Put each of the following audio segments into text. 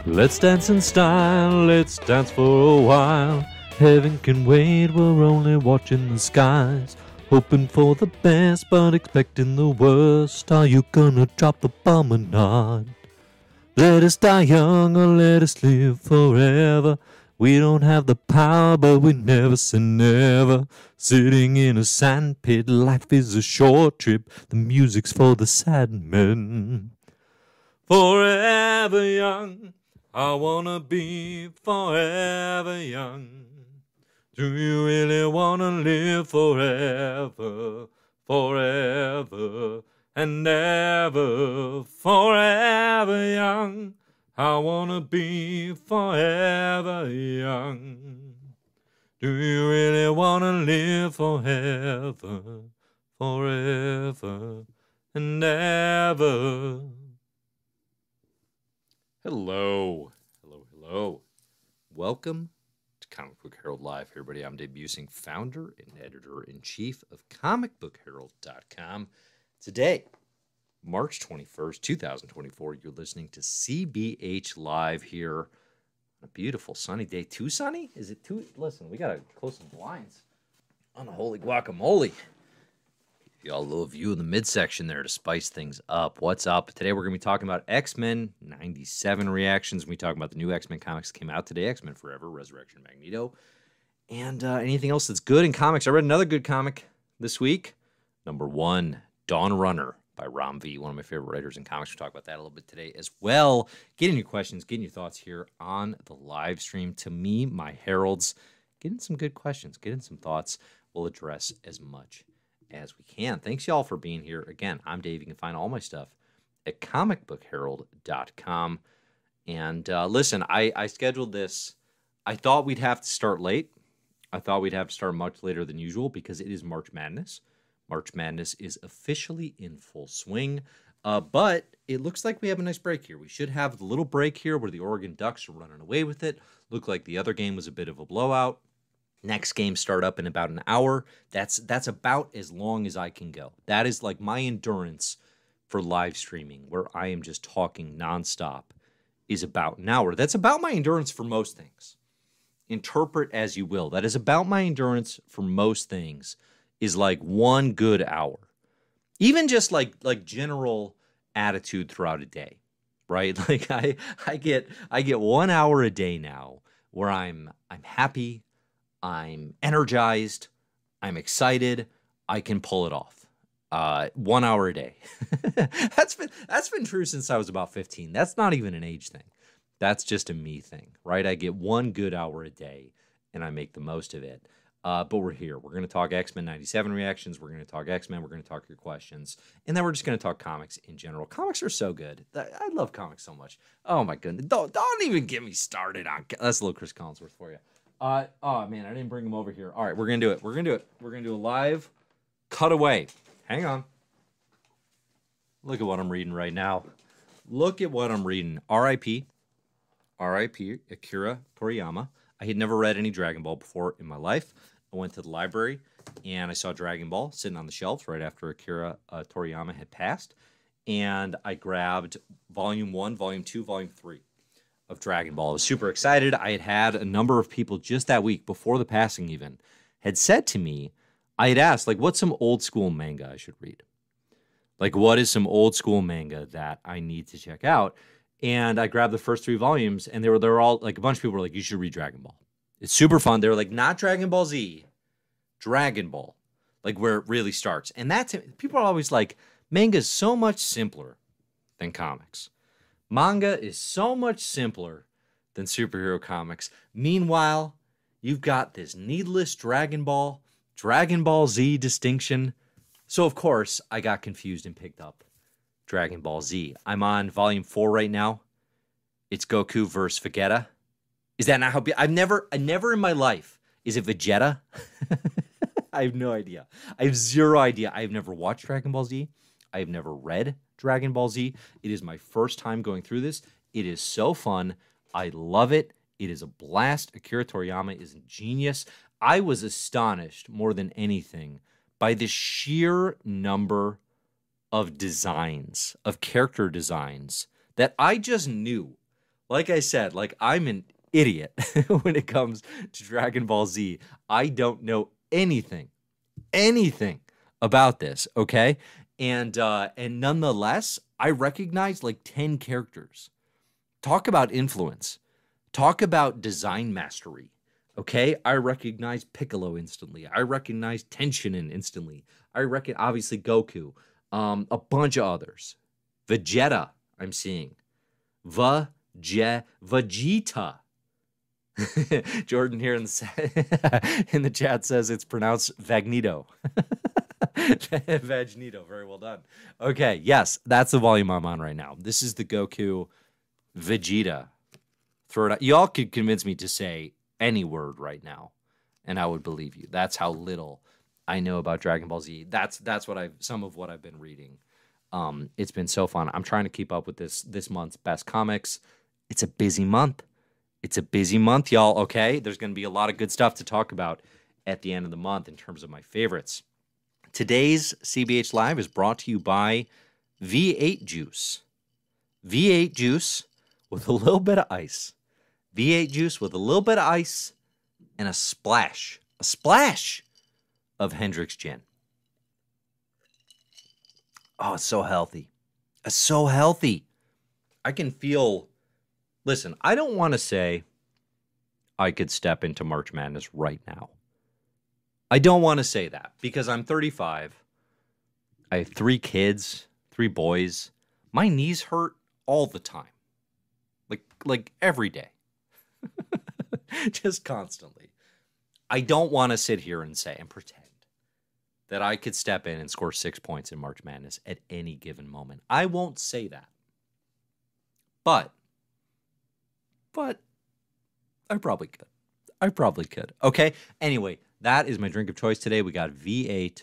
Let's dance in style, let's dance for a while. Heaven can wait, we're only watching the skies. Hoping for the best, but expecting the worst. Are you gonna drop the bomb or not? Let us die young or let us live forever. We don't have the power, but we never say never. Sitting in a sandpit, life is a short trip. The music's for the sad men. Forever young, I wanna be forever young. Do you really wanna live forever, forever and ever? Forever young, I wanna be forever young. Do you really wanna live forever, forever and ever? Hello. Welcome to Comic Book Herald Live, everybody. I'm Dave Busing, founder and editor-in-chief of comicbookherald.com. Today, March 21st, 2024, you're listening to CBH Live here on a beautiful sunny day. Too sunny? Is it too? Listen, we got to close some blinds on the holy guacamole. Y'all, a little view in the midsection there to spice things up. What's up? Today we're going to be talking about X-Men 97 reactions. We talk about the new X-Men comics that came out today, X-Men Forever, Resurrection Magneto, and anything else that's good in comics. I read another good comic this week. Number 1, Dawn Runner by Ram V, one of my favorite writers in comics. We'll talk about that a little bit today as well. Getting your questions, getting your thoughts here on the live stream. To me, my heralds, getting some good questions, getting some thoughts. We'll address as much as we can. Thanks, y'all, for being here. Again, I'm Dave. You can find all my stuff at comicbookherald.com. And listen, I scheduled this. I thought we'd have to start late. I thought we'd have to start much later than usual because it is March Madness. March Madness is officially in full swing. But it looks like we have a nice break here. We should have the little break here where the Oregon Ducks are running away with it. Looked like the other game was a bit of a blowout. Next game start up in about an hour. That's about as long as I can go. That is like my endurance for live streaming, where I am just talking nonstop, is about an hour. That's about my endurance for most things. Interpret as you will. That is about my endurance for most things, is like 1 good hour. Even just like general attitude throughout a day, right? Like I get 1 hour a day now where I'm happy, I'm energized, I'm excited, I can pull it off. 1 hour a day. That's been true since I was about 15. That's not even an age thing. That's just a me thing, right? I get 1 good hour a day and I make the most of it. But we're here. We're going to talk X-Men 97 reactions. We're going to talk X-Men. We're going to talk your questions. And then we're just going to talk comics in general. Comics are so good. I love comics so much. Oh, my goodness. Don't even get me started on... That's a little Chris Collinsworth for you. Oh, man, I didn't bring him over here. All right, we're going to do it. We're going to do a live cutaway. Hang on. Look at what I'm reading right now. Look at what I'm reading. R.I.P. Akira Toriyama. I had never read any Dragon Ball before in my life. I went to the library, and I saw Dragon Ball sitting on the shelves right after Akira Toriyama had passed. And I grabbed Volume 1, Volume 2, Volume 3 of Dragon Ball. I was super excited. I had a number of people just that week, before the passing even, had said to me, I had asked, like, what's some old school manga I should read? Like, what is some old school manga that I need to check out? And I grabbed the first 3 volumes, and they were all, like, a bunch of people were like, you should read Dragon Ball. It's super fun. They were like, not Dragon Ball Z, Dragon Ball, like where it really starts. And that's, people are always like, manga is so much simpler than comics. Manga is so much simpler than superhero comics. Meanwhile, you've got this needless Dragon Ball Z distinction. So, of course, I got confused and picked up Dragon Ball Z. I'm on Volume 4 right now. It's Goku versus Vegeta. Is that not how... I've never in my life... Is it Vegeta? I have no idea. I have zero idea. I have never watched Dragon Ball Z. I have never read Dragon Ball Z. It is my first time going through this. It is so fun. I love it. It is a blast. Akira Toriyama is a genius. I was astonished more than anything by the sheer number of designs, of character designs, that I just knew like I said, like I'm an idiot when it comes to Dragon Ball Z. I don't know anything about this, okay? And nonetheless, I recognize like 10 characters. Talk about influence. Talk about design mastery. Okay? I recognize Piccolo instantly. I recognize Tenshinhan instantly. I reckon obviously Goku. A bunch of others. Vegeta, I'm seeing. Vegeta. Jordan here in the chat says it's pronounced Vagnito. Vagnito, very well done. Okay, yes, that's the volume I'm on right now. This is the Goku Vegeta. Throw it out. Y'all could convince me to say any word right now, and I would believe you. That's how little I know about Dragon Ball Z. That's some of what I've been reading. It's been so fun. I'm trying to keep up with this month's best comics. It's a busy month. Y'all, okay? There's going to be a lot of good stuff to talk about at the end of the month in terms of my favorites. Today's CBH Live is brought to you by V8 Juice. V8 Juice with a little bit of ice. V8 Juice with a little bit of ice and a splash of Hendrick's Gin. Oh, it's so healthy. It's so healthy. I can feel... Listen, I don't want to say I could step into March Madness right now. I don't want to say that because I'm 35. I have 3 kids, 3 boys. My knees hurt all the time. Like every day. Just constantly. I don't want to sit here and say and pretend that I could step in and score 6 points in March Madness at any given moment. I won't say that. But I probably could. Okay. Anyway, that is my drink of choice today. We got V8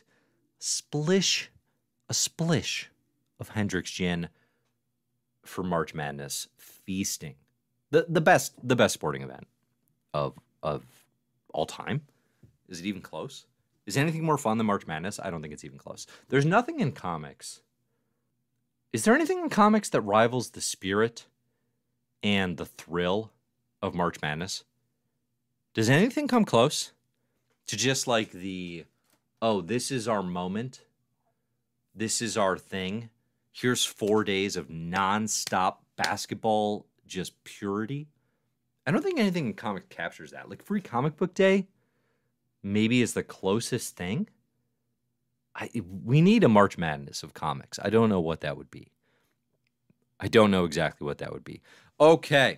a splish of Hendrick's Gin for March Madness feasting. The best sporting event of all time. Is it even close? Is anything more fun than March Madness? I don't think it's even close. There's nothing in comics. Is there anything in comics that rivals the spirit and the thrill of March Madness? Does anything come close to just like this is our moment. This is our thing. Here's 4 days of nonstop basketball, just purity. I don't think anything in comic captures that. Like Free Comic Book Day maybe is the closest thing. We need a March Madness of comics. I don't know what that would be. I don't know exactly what that would be. Okay.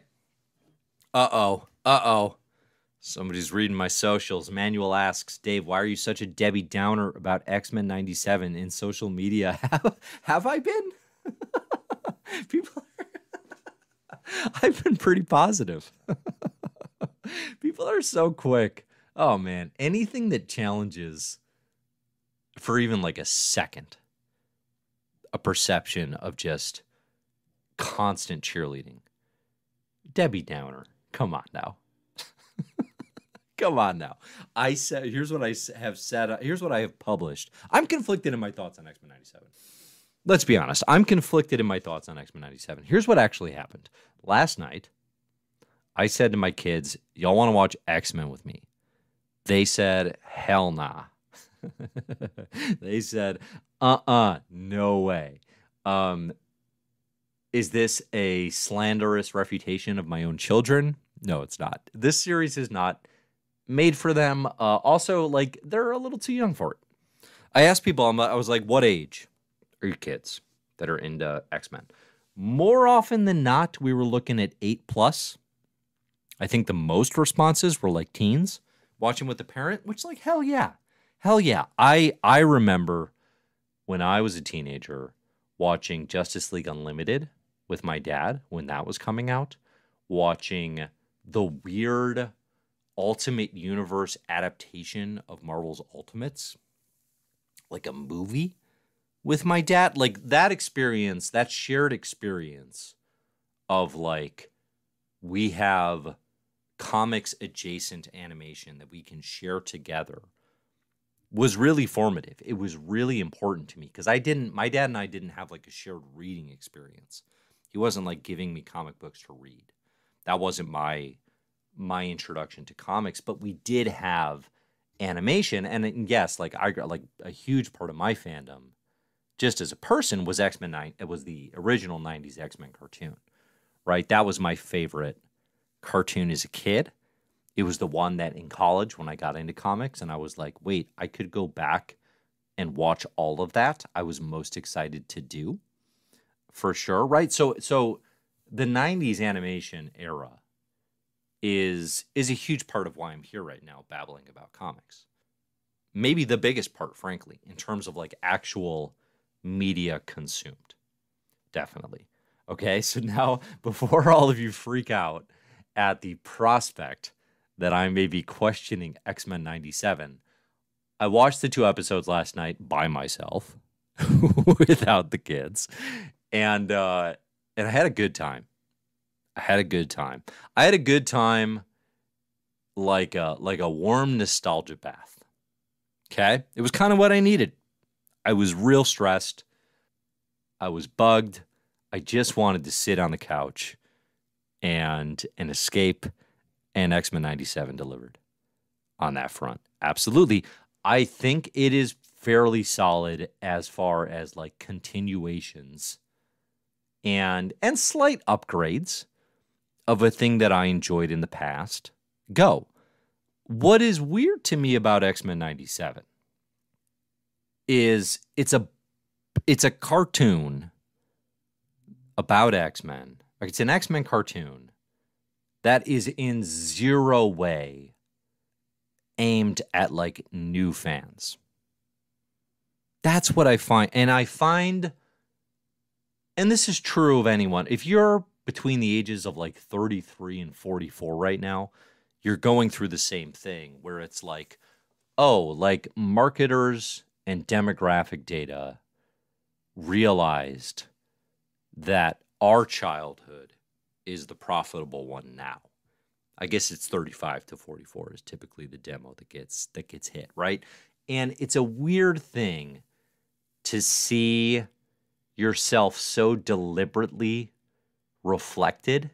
Uh-oh. Somebody's reading my socials. Manuel asks, Dave, why are you such a Debbie Downer about X-Men 97 in social media? Have I been? I've been pretty positive. People are so quick. Oh, man. Anything that challenges for even like a second a perception of just constant cheerleading. Debbie Downer. Come on now. Come on now. I said, here's what I have said. Here's what I have published. I'm conflicted in my thoughts on X-Men 97. Let's be honest. I'm conflicted in my thoughts on X-Men 97. Here's what actually happened. Last night, I said to my kids, y'all want to watch X-Men with me? They said, hell nah. They said, no way. Is this a slanderous refutation of my own children? No, it's not. This series is not made for them. Also, like, they're a little too young for it. I asked people, I was like, what age are your kids that are into X-Men? More often than not, we were looking at 8+. I think the most responses were like teens watching with the parent, which like, hell yeah. I remember when I was a teenager watching Justice League Unlimited with my dad when that was coming out, watching the weird Ultimate Universe adaptation of Marvel's Ultimates, like a movie with my dad. Like that experience, that shared experience of like, we have comics adjacent animation that we can share together was really formative. It was really important to me because my dad and I didn't have like a shared reading experience. He wasn't like giving me comic books to read. That wasn't my introduction to comics, but we did have animation. And yes, like I got like a huge part of my fandom, just as a person, was X-Men 9. It was the original 90s X-Men cartoon, right? That was my favorite cartoon as a kid. It was the one that in college when I got into comics and I was like, wait, I could go back and watch all of that. I was most excited to do for sure, right? So the 90s animation era is a huge part of why I'm here right now babbling about comics. Maybe the biggest part, frankly, in terms of like actual media consumed. Definitely. Okay, so now before all of you freak out at the prospect that I may be questioning X-Men 97, I watched the 2 episodes last night by myself without the kids. And I had a good time. I had a good time. I had a good time like a warm nostalgia bath. Okay? It was kind of what I needed. I was real stressed. I was bugged. I just wanted to sit on the couch and escape, and X-Men 97 delivered on that front. Absolutely. I think it is fairly solid as far as like continuations and slight upgrades of a thing that I enjoyed in the past go. What is weird to me about X-Men 97 is it's a cartoon about X-Men. Like it's an X-Men cartoon that is in zero way aimed at like new fans. That's what I find. And this is true of anyone. If you're between the ages of like 33 and 44 right now, you're going through the same thing where it's like, oh, like marketers and demographic data realized that our childhood is the profitable one now. I guess it's 35 to 44 is typically the demo that gets hit, right? And it's a weird thing to see yourself so deliberately reflected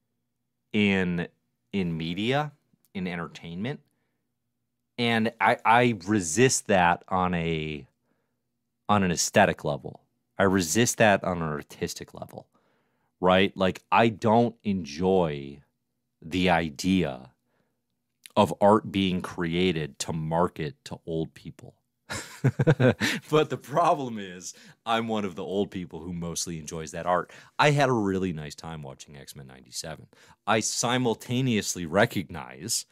in media, in entertainment. And I resist that on an aesthetic level. I resist that on an artistic level, right? Like I don't enjoy the idea of art being created to market to old people. But the problem is I'm one of the old people who mostly enjoys that art. I had a really nice time watching X-Men 97. I simultaneously recognize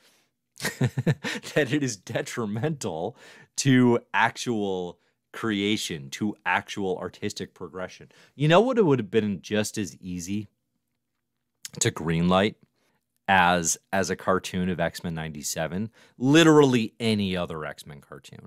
that it is detrimental to actual creation, to actual artistic progression. You know what? It would have been just as easy to greenlight as a cartoon of X-Men 97, literally any other X-Men cartoon.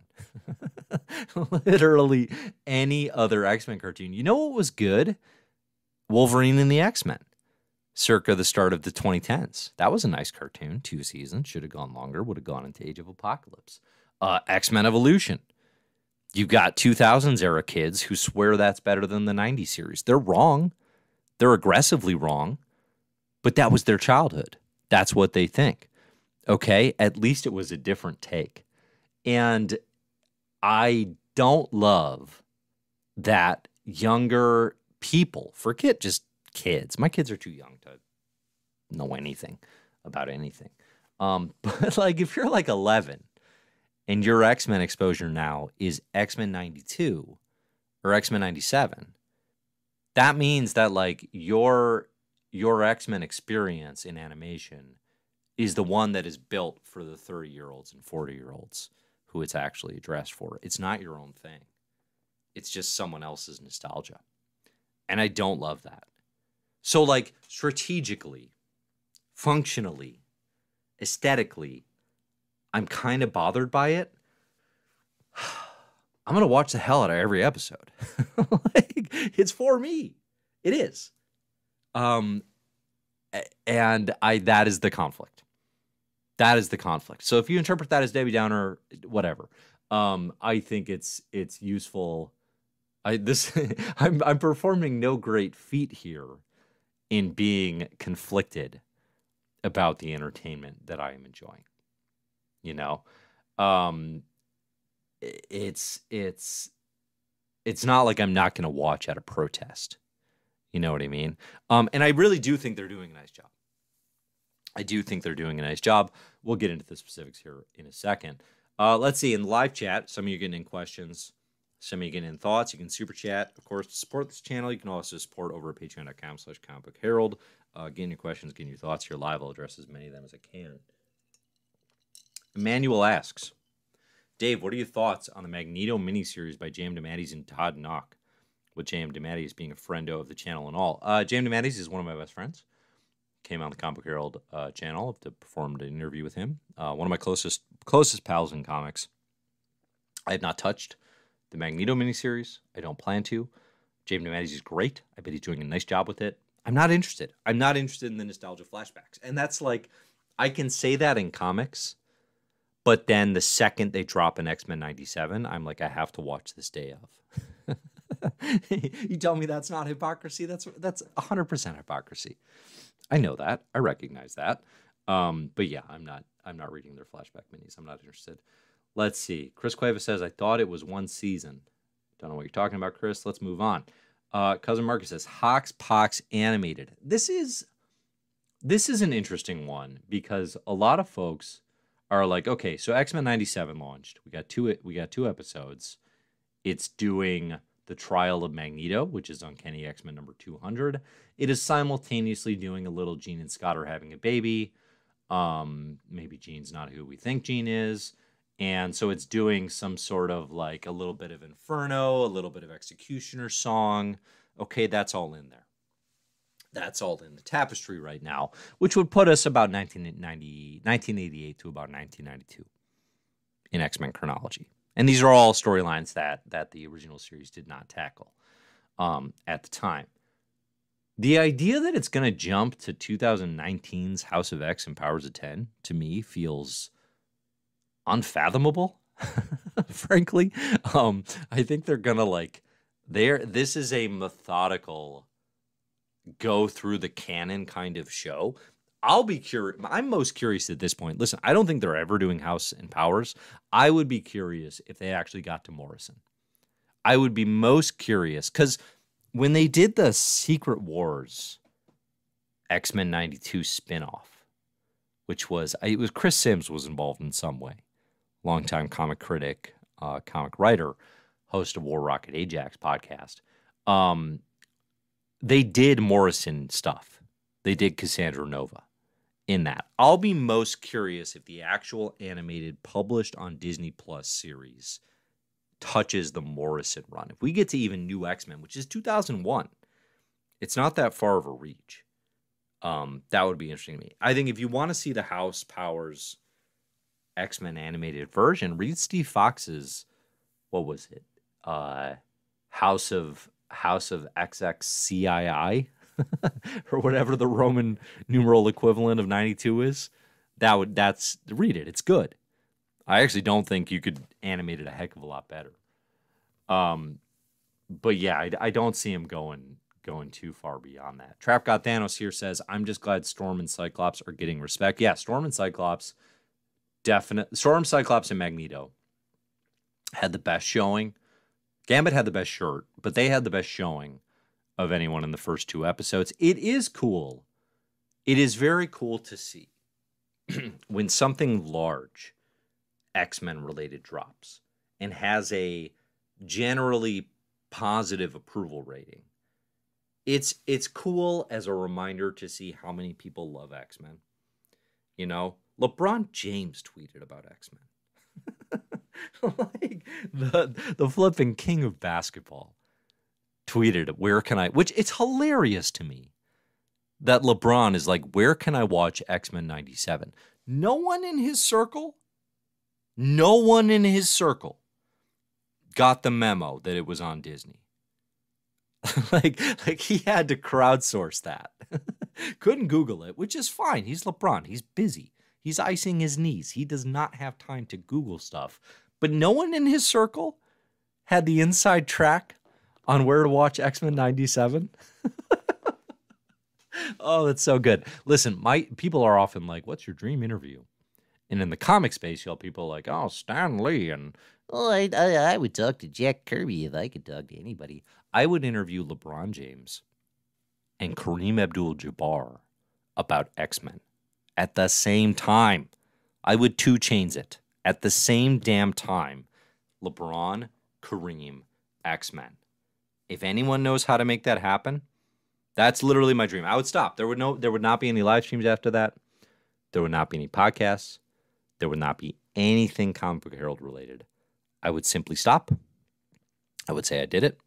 Literally any other X-Men cartoon. You know what was good? Wolverine and the X-Men, circa the start of the 2010s. That was a nice cartoon. 2 seasons. Should have gone longer. Would have gone into Age of Apocalypse. X-Men Evolution. You got 2000s era kids who swear that's better than the 90s series. They're wrong. They're aggressively wrong. But that was their childhood. That's what they think. Okay? At least it was a different take. And I don't love that younger people, forget just kids. My kids are too young to know anything about anything. But like if you're like 11 and your X-Men exposure now is X-Men 92 or X-Men 97, that means that like your X-Men experience in animation is the one that is built for the 30-year-olds and 40-year-olds who it's actually addressed for. It's not your own thing. It's just someone else's nostalgia. And I don't love that. So like strategically, functionally, aesthetically, I'm kind of bothered by it. I'm going to watch the hell out of every episode. Like, it's for me. It is. And that is the conflict. That is the conflict. So if you interpret that as Debbie Downer, whatever. I think it's useful. I'm performing no great feat here in being conflicted about the entertainment that I am enjoying. You know, um, it's not like I'm not going to watch at a protest. You know what I mean? And I really do think they're doing a nice job. I do think they're doing a nice job. We'll get into the specifics here in a second. Let's see, in the live chat, some of you getting in questions, some of you getting in thoughts. You can super chat. Of course, to support this channel, you can also support over at patreon.com/comicbookherald. Getting your questions, getting your thoughts here live. I'll address as many of them as I can. Emmanuel asks, Dave, what are your thoughts on the Magneto miniseries by J.M. DeMatteis and Todd Knock, with J.M. DeMatteis being a friendo of the channel and all? J.M. DeMatteis is one of my best friends. Came on the Comic Book Herald channel to perform an interview with him. One of my closest pals in comics. I have not touched the Magneto miniseries. I don't plan to. J.M. DeMatteis is great. I bet he's doing a nice job with it. I'm not interested. I'm not interested in the nostalgia flashbacks. And that's like, I can say that in comics, but then the second they drop an X-Men 97, I'm like, I have to watch this day of. You tell me that's not hypocrisy? That's 100% hypocrisy. I know that. I recognize that. But yeah, I'm not reading their flashback minis. I'm not interested. Let's see. Chris Cueva says, I thought it was one season. Don't know what you're talking about, Chris. Let's move on. Cousin Marcus says, Hox Pox animated. This is an interesting one because a lot of folks are like, okay, so X-Men 97 launched. We got two episodes. It's doing the trial of Magneto, which is Uncanny X-Men number 200. It is simultaneously doing a little Jean and Scott are having a baby. Maybe Jean's not who we think Jean is. And so it's doing some sort of like a little bit of Inferno, a little bit of Executioner song. Okay, that's all in there. That's all in the tapestry right now, which would put us about 1988 to about 1992 in X-Men chronology. And these are all storylines that the original series did not tackle at the time. The idea that it's going to jump to 2019's House of X and Powers of 10, to me, feels unfathomable, frankly. I think they're going to this is a methodical go through the canon kind of show. I'll be curious. I'm most curious at this point. Listen, I don't think they're ever doing House and Powers. I would be curious if they actually got to Morrison. I would be most curious because when they did the Secret Wars X-Men 92 spinoff, which was Chris Sims was involved in some way, longtime comic critic, comic writer, host of War Rocket Ajax podcast. They did Morrison stuff. They did Cassandra Nova in that. I'll be most curious if the actual animated published on Disney Plus series touches the Morrison run. If we get to even New X-Men, which is 2001, it's not that far of a reach. That would be interesting to me. I think if you want to see the House Powers X-Men animated version, read Steve Fox's, what was it? House of XXCII or whatever the Roman numeral equivalent of 92 is. Read it. It's good. I actually don't think you could animate it a heck of a lot better. But yeah, I don't see him going too far beyond that. Trap God Thanos here says, I'm just glad Storm and Cyclops are getting respect. Yeah, Storm and Cyclops, Storm, Cyclops, and Magneto had the best showing. Gambit had the best shirt, but they had the best showing of anyone in the first two episodes. It is cool. It is very cool to see when something large X-Men related drops and has a generally positive approval rating. It's cool as a reminder to see how many people love X-Men. You know, LeBron James tweeted about X-Men. Like the flipping king of basketball tweeted, which it's hilarious to me that LeBron is like, where can I watch X-Men 97? No one in his circle got the memo that it was on Disney. like he had to crowdsource that. Couldn't Google it, which is fine. He's LeBron. He's busy. He's icing his knees. He does not have time to Google stuff. But no one in his circle had the inside track on where to watch X-Men 97. Oh, that's so good. Listen, my people are often like, "What's your dream interview?" And in the comic space, you'll people like, "Oh, Stan Lee," and "Oh, I would talk to Jack Kirby if I could talk to anybody." I would interview LeBron James and Kareem Abdul-Jabbar about X-Men at the same time. I would 2 Chainz it at the same damn time. LeBron, Kareem, X-Men. If anyone knows how to make that happen, that's literally my dream. I would stop. There would not be any live streams after that. There would not be any podcasts. There would not be anything Comic Book Herald related. I would simply stop. I would say I did it.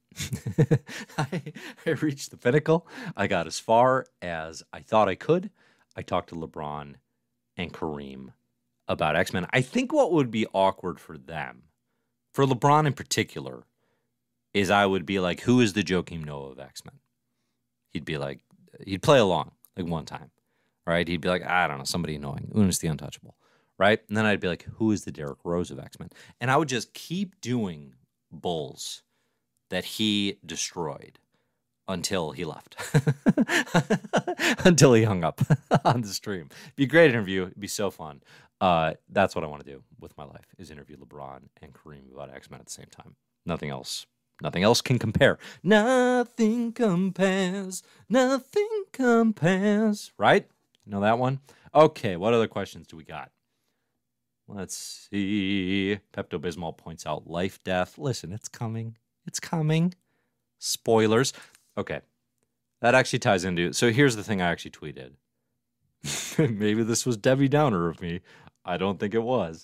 I reached the pinnacle. I got as far as I thought I could. I talked to LeBron and Kareem about X-Men. I think what would be awkward for them, for LeBron in particular, is I would be like, who is the Joakim Noah of X-Men? He'd be like, he'd play along like one time, right? He'd be like, I don't know, somebody annoying. Unus the Untouchable, right? And then I'd be like, who is the Derrick Rose of X-Men? And I would just keep doing bulls that he destroyed until he left, until he hung up on the stream. It'd be a great interview. It'd be so fun. That's what I want to do with my life, is interview LeBron and Kareem about X-Men at the same time. Nothing else can compare. Nothing compares. Nothing compares. Right? You know that one? Okay, what other questions do we got? Let's see. Pepto-Bismol points out life, death. Listen, it's coming. It's coming. Spoilers. Okay. That actually ties into... So here's the thing I actually tweeted. Maybe this was Debbie Downer of me. I don't think it was.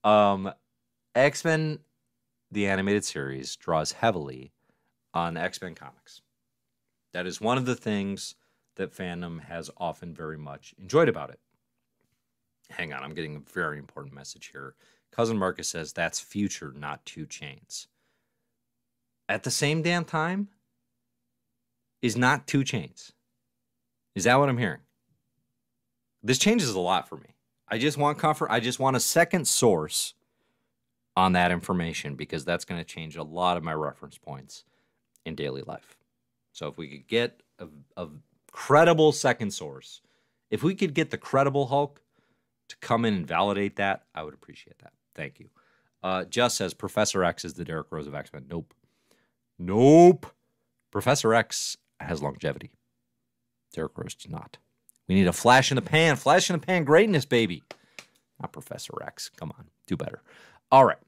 X-Men, the animated series, draws heavily on X-Men comics. That is one of the things that fandom has often very much enjoyed about it. Hang on, I'm getting a very important message here. Cousin Marcus says that's Future, not 2 Chainz. At the same damn time is not 2 Chainz. Is that what I'm hearing? This changes a lot for me. I just want comfort. I just want a second source on that information, because that's going to change a lot of my reference points in daily life. So if we could get a credible second source, if we could get the credible Hulk to come in and validate that, I would appreciate that. Thank you. Just says Professor X is the Derrick Rose of X-Men. Nope. Professor X has longevity. Derrick Rose does not. We need a flash in the pan greatness, baby. Not Professor X. Come on, do better. All right.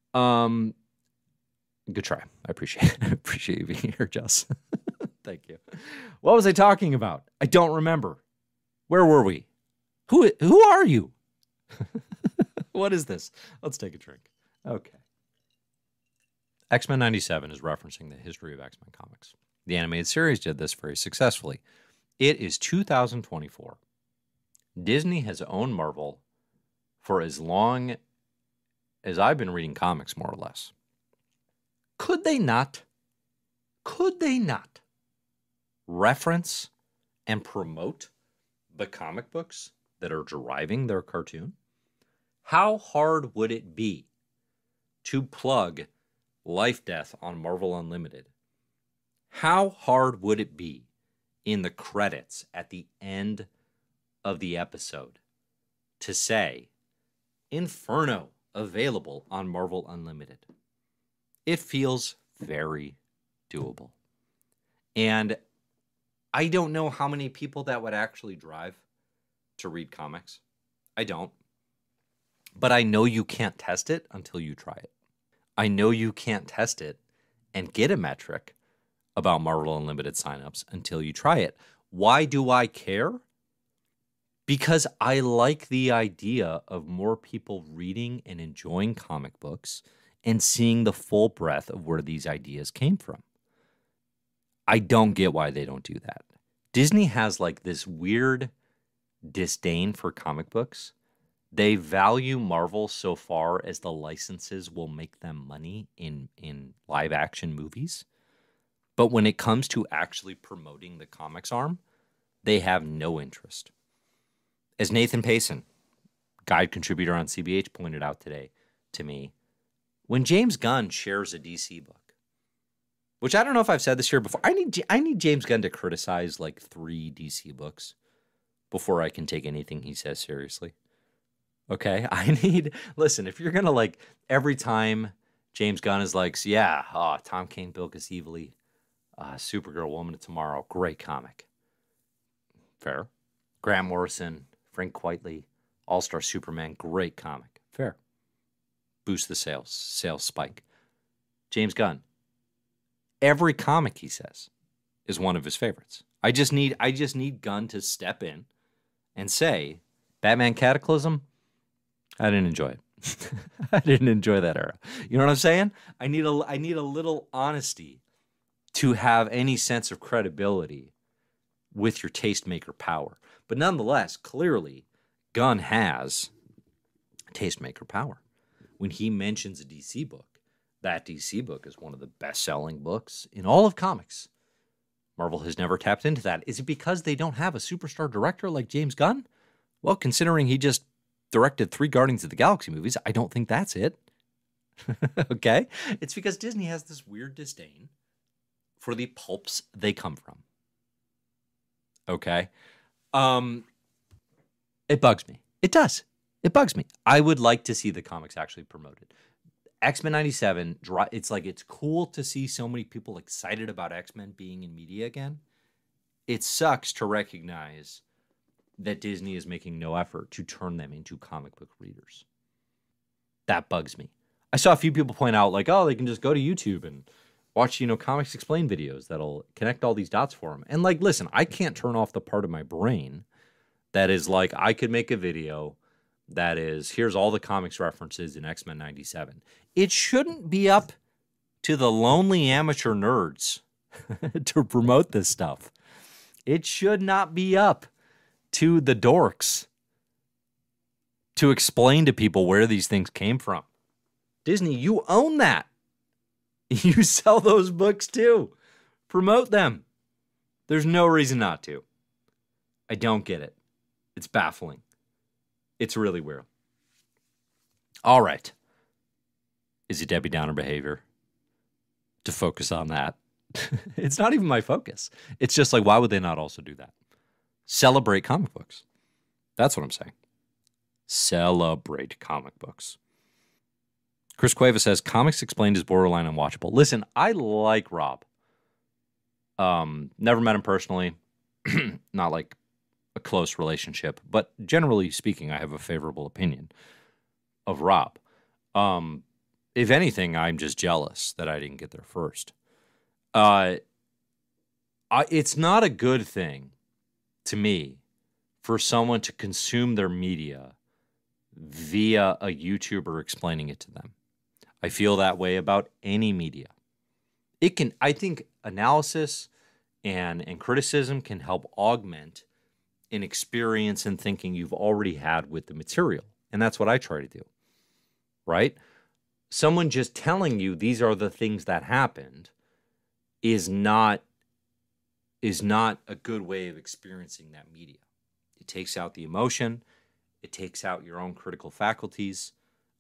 Good try. I appreciate it. I appreciate you being here, Jess. Thank you. What was I talking about? I don't remember. Where were we? Who are you? What is this? Let's take a drink. Okay. X-Men 97 is referencing the history of X-Men comics. The animated series did this very successfully. It is 2024. Disney has owned Marvel for as long as I've been reading comics, more or less. Could they not reference and promote the comic books that are deriving their cartoon? How hard would it be to plug Life Death on Marvel Unlimited? How hard would it be in the credits at the end of the episode to say, Inferno available on Marvel Unlimited? It feels very doable. And I don't know how many people that would actually drive to read comics. I don't. But I know you can't test it until you try it. I know you can't test it and get a metric about Marvel Unlimited signups until you try it. Why do I care? Because I like the idea of more people reading and enjoying comic books and seeing the full breadth of where these ideas came from. I don't get why they don't do that. Disney has like this weird disdain for comic books. They value Marvel so far as the licenses will make them money in live action movies. But when it comes to actually promoting the comics arm, they have no interest. As Nathan Payson, guide contributor on CBH, pointed out today to me, when James Gunn shares a DC book, which I don't know if I've said this here before. I need James Gunn to criticize like 3 DC books before I can take anything he says seriously. Okay, listen, if you're gonna like every time James Gunn is like, so yeah, Tom King, Bill Evilly, Supergirl, Woman of Tomorrow, great comic. Fair. Grant Morrison, Frank Quitely, All-Star Superman, great comic. Fair. Boost the sales spike. James Gunn, every comic he says is one of his favorites. I just need Gunn to step in and say, Batman Cataclysm, I didn't enjoy it. I didn't enjoy that era. You know what I'm saying? I need a little honesty to have any sense of credibility with your tastemaker power. But nonetheless, clearly, Gunn has tastemaker power. When he mentions a DC book, that DC book is one of the best-selling books in all of comics. Marvel has never tapped into that. Is it because they don't have a superstar director like James Gunn? Well, considering he just directed 3 Guardians of the Galaxy movies, I don't think that's it. Okay? It's because Disney has this weird disdain for the pulps they come from. Okay? It bugs me. It does. It bugs me. I would like to see the comics actually promoted. X-Men 97, it's like it's cool to see so many people excited about X-Men being in media again. It sucks to recognize that Disney is making no effort to turn them into comic book readers. That bugs me. I saw a few people point out, like, oh, they can just go to YouTube and watch, Comics Explained videos that'll connect all these dots for them. And, like, listen, I can't turn off the part of my brain that is like, I could make a video that is, here's all the comics references in X-Men 97. It shouldn't be up to the lonely amateur nerds to promote this stuff. It should not be up to the dorks to explain to people where these things came from. Disney, you own that. You sell those books too. Promote them. There's no reason not to. I don't get it. It's baffling. It's really weird. All right. Is it Debbie Downer behavior to focus on that? It's not even my focus. It's just like, why would they not also do that? Celebrate comic books. That's what I'm saying. Celebrate comic books. Chris Cueva says, Comics Explained is borderline unwatchable. Listen, I like Rob. Never met him personally. Not like a close relationship. But generally speaking, I have a favorable opinion of Rob. If anything, I'm just jealous that I didn't get there first. It's not a good thing to me for someone to consume their media via a YouTuber explaining it to them. I feel that way about any media. I think analysis and criticism can help augment an experience and thinking you've already had with the material. And that's what I try to do, right? Someone just telling you these are the things that happened is not a good way of experiencing that media. It takes out the emotion. It takes out your own critical faculties.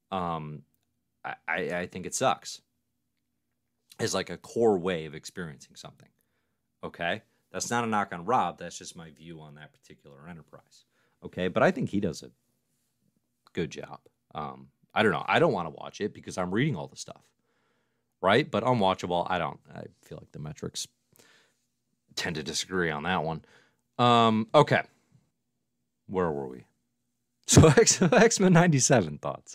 I think it sucks. It's like a core way of experiencing something. Okay? That's not a knock on Rob. That's just my view on that particular enterprise. Okay? But I think he does a good job. I don't know. I don't want to watch it because I'm reading all the stuff. Right? But unwatchable, I feel like the metrics tend to disagree on that one. Okay. Where were we? So X-Men 97 thoughts.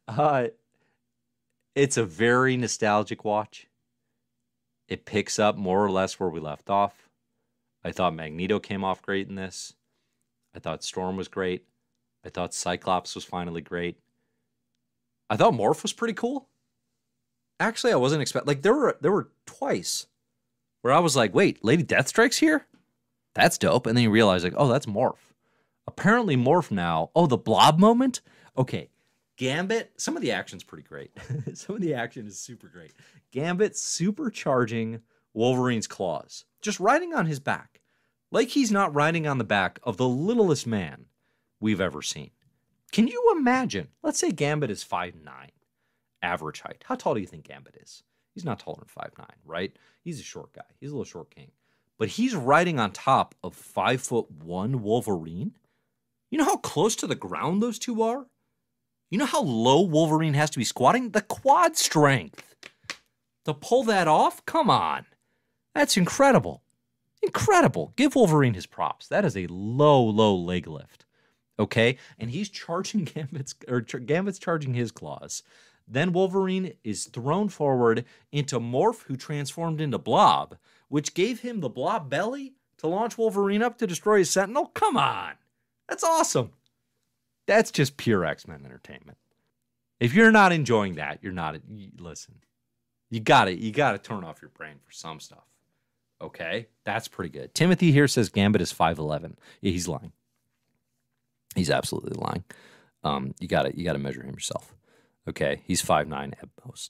It's a very nostalgic watch. It picks up more or less where we left off. I thought Magneto came off great in this. I thought Storm was great. I thought Cyclops was finally great. I thought Morph was pretty cool. Actually, I wasn't expecting... Like, there were twice where I was like, wait, Lady Deathstrike's here? That's dope. And then you realize, like, oh, that's Morph. Apparently Morph now... Oh, the Blob moment? Okay. Gambit, some of the action's pretty great. Some of the action is super great. Gambit supercharging Wolverine's claws. Just riding on his back. Like he's not riding on the back of the littlest man we've ever seen. Can you imagine? Let's say Gambit is 5'9", average height. How tall do you think Gambit is? He's not taller than 5'9", right? He's a short guy. He's a little short king. But he's riding on top of 5'1" Wolverine. You know how close to the ground those two are? You know how low Wolverine has to be squatting? The quad strength to pull that off? Come on. That's incredible. Incredible. Give Wolverine his props. That is a low leg lift. Okay? And he's charging Gambit's charging his claws. Then Wolverine is thrown forward into Morph, who transformed into Blob, which gave him the Blob belly to launch Wolverine up to destroy his Sentinel. Come on. That's awesome. That's just pure X-Men entertainment. If you're not enjoying that, you're not. Listen, you got to turn off your brain for some stuff. Okay? That's pretty good. Timothy here says Gambit is 5'11". Yeah, he's lying. He's absolutely lying. You got to measure him yourself. Okay, he's 5'9" at most.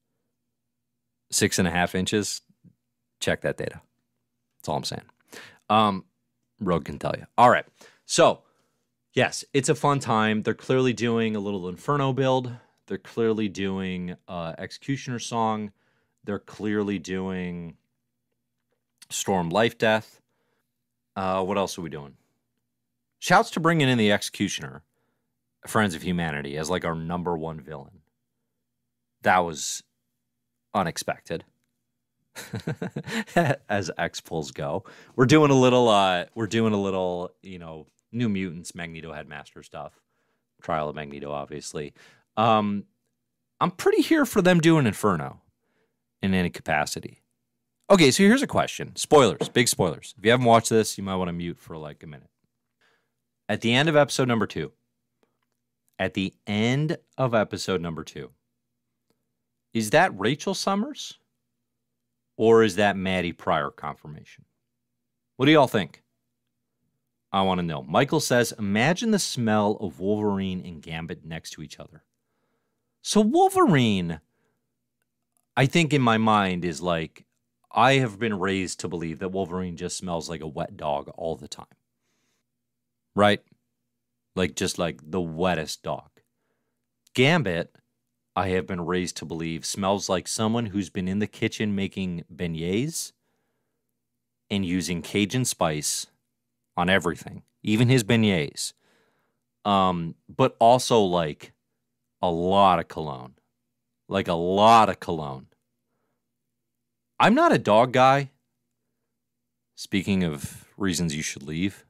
6.5 inches. Check that data. That's all I'm saying. Rogue can tell you. All right. So, yes, it's a fun time. They're clearly doing a little Inferno build. They're clearly doing Executioner Song. They're clearly doing Storm Life Death. What else are we doing? Shouts to bringing in the Executioner, Friends of Humanity, as like our #1 villain. That was unexpected. As X pulls go. We're doing a little, New Mutants, Magneto Headmaster stuff. Trial of Magneto, obviously. I'm pretty here for them doing Inferno in any capacity. Okay, so here's a question. Spoilers, big spoilers. If you haven't watched this, you might want to mute for like a minute. At the end of episode number 2, is that Rachel Summers or is that Maddie Pryor confirmation? What do y'all think? I want to know. Michael says, imagine the smell of Wolverine and Gambit next to each other. So Wolverine, I think in my mind, is like, I have been raised to believe that Wolverine just smells like a wet dog all the time. Right? Like, just like the wettest dog. Gambit, I have been raised to believe, smells like someone who's been in the kitchen making beignets and using Cajun spice on everything, even his beignets. But also like a lot of cologne. Like a lot of cologne. I'm not a dog guy. Speaking of reasons you should leave.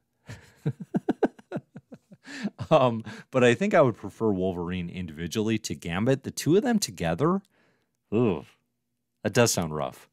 But I think I would prefer Wolverine individually to Gambit. The two of them together, ugh, that does sound rough.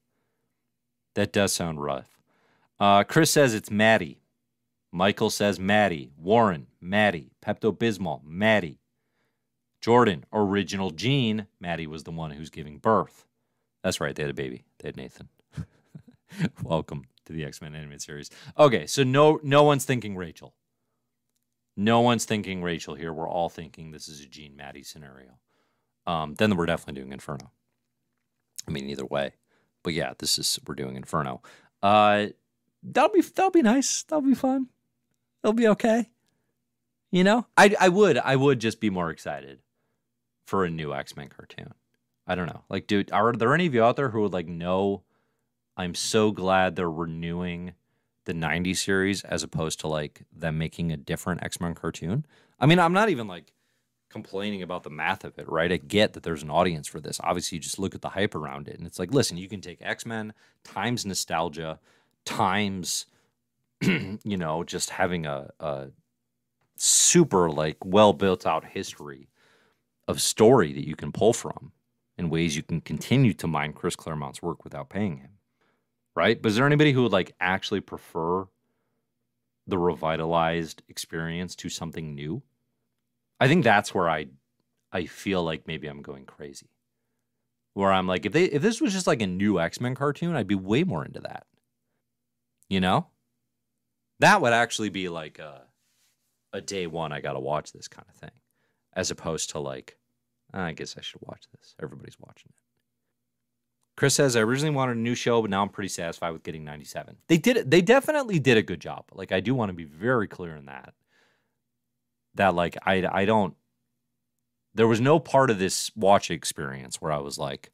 Chris says it's Maddie. Michael says Maddie. Warren, Maddie. Pepto-Bismol, Maddie. Jordan, original Gene. Maddie was the one who's giving birth. That's right, they had a baby. They had Nathan. Welcome to the X-Men animated series. Okay, so no one's thinking Rachel. No one's thinking Rachel here. We're all thinking this is a Gene Maddie scenario. Then we're definitely doing Inferno. I mean, either way. But yeah, we're doing Inferno. That'll be nice. That'll be fun. It'll be okay. You know? I would just be more excited for a new X-Men cartoon. I don't know. Like, dude, are there any of you out there who would like know I'm so glad they're renewing the 90s series as opposed to like them making a different X-Men cartoon? I mean, I'm not even like complaining about the math of it, right? I get that there's an audience for this. Obviously, you just look at the hype around it and it's like, listen, you can take X-Men times nostalgia times, just having a super like well built out history of story that you can pull from in ways you can continue to mine Chris Claremont's work without paying him. Right? But is there anybody who would like actually prefer the revitalized experience to something new? I think that's where I feel like maybe I'm going crazy. Where I'm like, if this was just like a new X-Men cartoon, I'd be way more into that. You know? That would actually be like a day one, I gotta watch this kind of thing. As opposed to like, I guess I should watch this. Everybody's watching it. Chris says, I originally wanted a new show, but now I'm pretty satisfied with getting 97. They did it. They definitely did a good job. Like, I do want to be very clear in that. That, like, I don't... There was no part of this watch experience where I was like,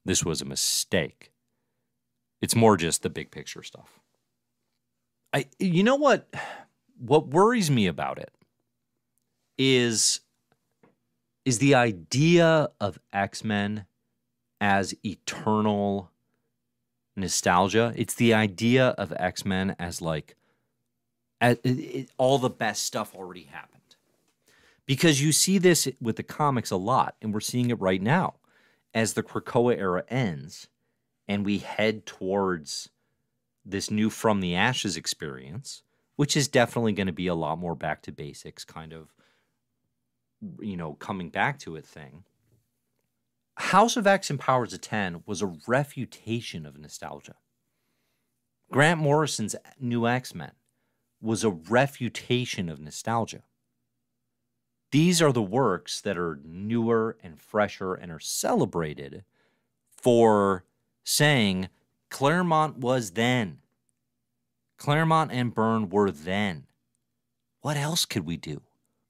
This was a mistake. It's more just the big picture stuff. You know what worries me about it is the idea of X-Men as eternal nostalgia. It's the idea of X-Men as like all the best stuff already happened. Because you see this with the comics a lot, and we're seeing it right now as the Krakoa era ends and we head towards this new From the Ashes experience, which is definitely going to be a lot more back to basics, kind of, coming back to it thing. House of X and Powers of 10 was a refutation of nostalgia. Grant Morrison's New X-Men was a refutation of nostalgia. These are the works that are newer and fresher and are celebrated for saying Claremont was then. Claremont and Byrne were then. What else could we do?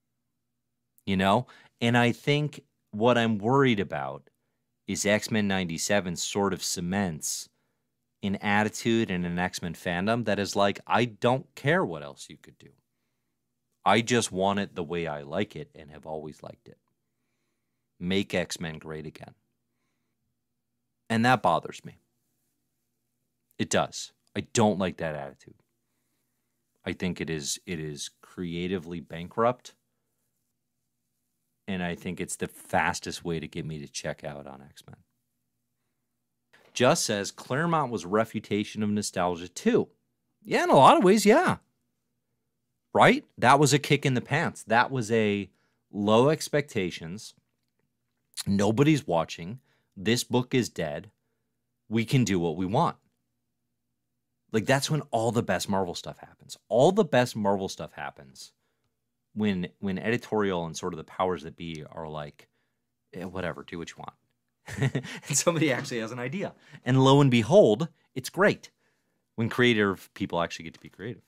And I think what I'm worried about is X-Men 97 sort of cements an attitude and an X-Men fandom that is like, I don't care what else you could do. I just want it the way I like it and have always liked it. Make X-Men great again. And that bothers me. It does. I don't like that attitude. I think it is creatively bankrupt. And I think it's the fastest way to get me to check out on X-Men. Just says Claremont was a refutation of nostalgia too. Yeah, in a lot of ways, yeah. Right? That was a kick in the pants. That was a low expectations. Nobody's watching. This book is dead. We can do what we want. Like, that's when all the best Marvel stuff happens. All the best Marvel stuff happens when editorial and sort of the powers that be are like, whatever, do what you want. And somebody actually has an idea. And lo and behold, it's great when creative people actually get to be creative.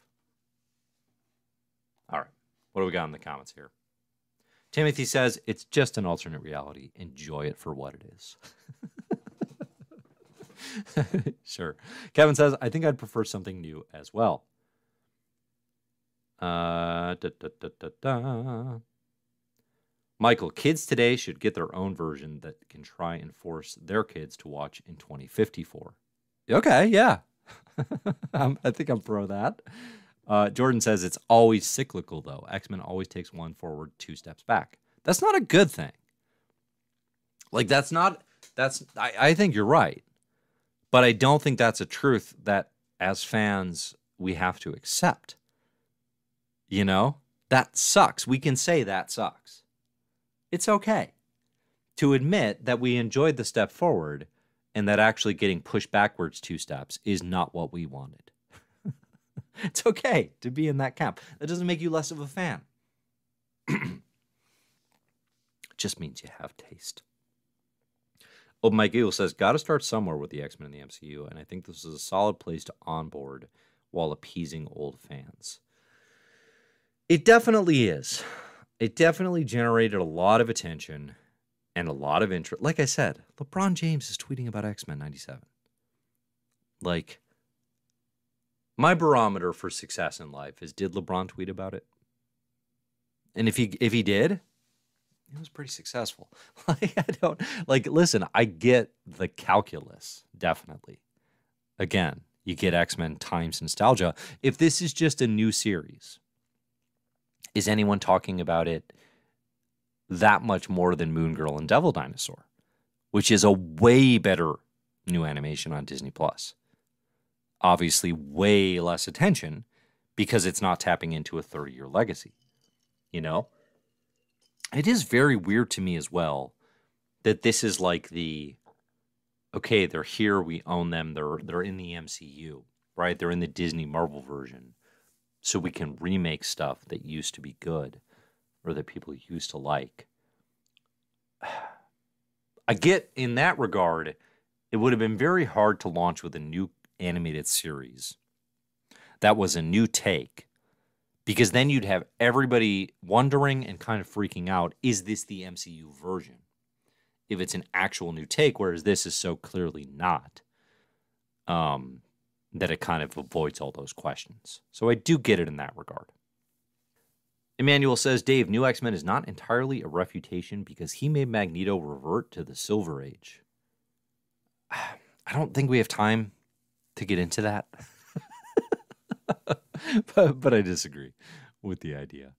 All right. What do we got in the comments here? Timothy says, it's just an alternate reality. Enjoy it for what it is. Sure. Kevin says, I think I'd prefer something new as well. Michael, kids today should get their own version that can try and force their kids to watch in 2054. Okay, yeah. I think I'm pro that. Jordan says it's always cyclical, though. X-Men always takes one forward, 2 steps back. That's not a good thing. Like, I think you're right. But I don't think that's a truth that, as fans, we have to accept. That sucks. We can say that sucks. It's okay to admit that we enjoyed the step forward and that actually getting pushed backwards 2 steps is not what we wanted. It's okay to be in that camp. That doesn't make you less of a fan. It just means you have taste. Oh, Mike Eagle says, got to start somewhere with the X-Men in the MCU, and I think this is a solid place to onboard while appeasing old fans. It definitely is. It definitely generated a lot of attention and a lot of interest. Like I said, LeBron James is tweeting about X-Men 97. Like, my barometer for success in life is, did LeBron tweet about it? And if he did, it was pretty successful. Listen, I get the calculus, definitely. Again, you get X-Men times nostalgia. If this is just a new series, is anyone talking about it that much more than Moon Girl and Devil Dinosaur, which is a way better new animation on Disney Plus? Obviously, way less attention because it's not tapping into a 30-year legacy. It is very weird to me as well that this is like okay, they're here, we own them, they're in the MCU, right? They're in the Disney Marvel version. So we can remake stuff that used to be good or that people used to like. I get, in that regard, it would have been very hard to launch with a new animated series that was a new take, because then you'd have everybody wondering and kind of freaking out, is this the MCU version? if it's an actual new take, whereas this is so clearly not, that it kind of avoids all those questions. So I do get it in that regard. Emmanuel says, Dave, New X-Men is not entirely a refutation because he made Magneto revert to the Silver Age. I don't think we have time to get into that. but I disagree with the idea.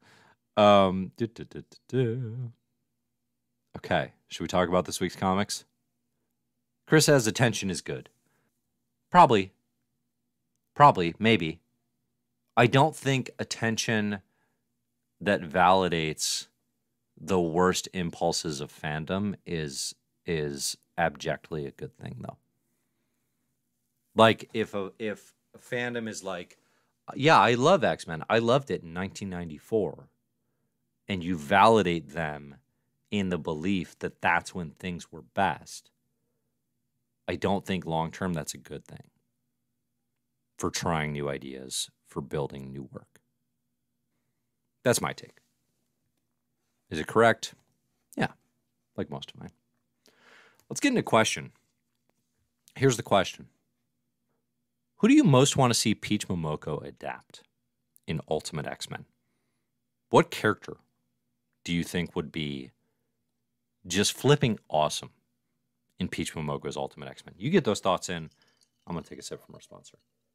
Okay, should we talk about this week's comics? Chris says attention is good. Probably, maybe. I don't think attention that validates the worst impulses of fandom is abjectly a good thing, though. Like, if a fandom is like, yeah, I love X-Men. I loved it in 1994. And you validate them in the belief that that's when things were best. I don't think long-term that's a good thing for trying new ideas, for building new work. That's my take. Is it correct? Yeah, like most of mine. Let's get into a question. Here's the question. Who do you most want to see Peach Momoko adapt in Ultimate X-Men? What character do you think would be just flipping awesome in Peach Momoko's Ultimate X-Men? You get those thoughts in. I'm going to take a sip from our sponsor.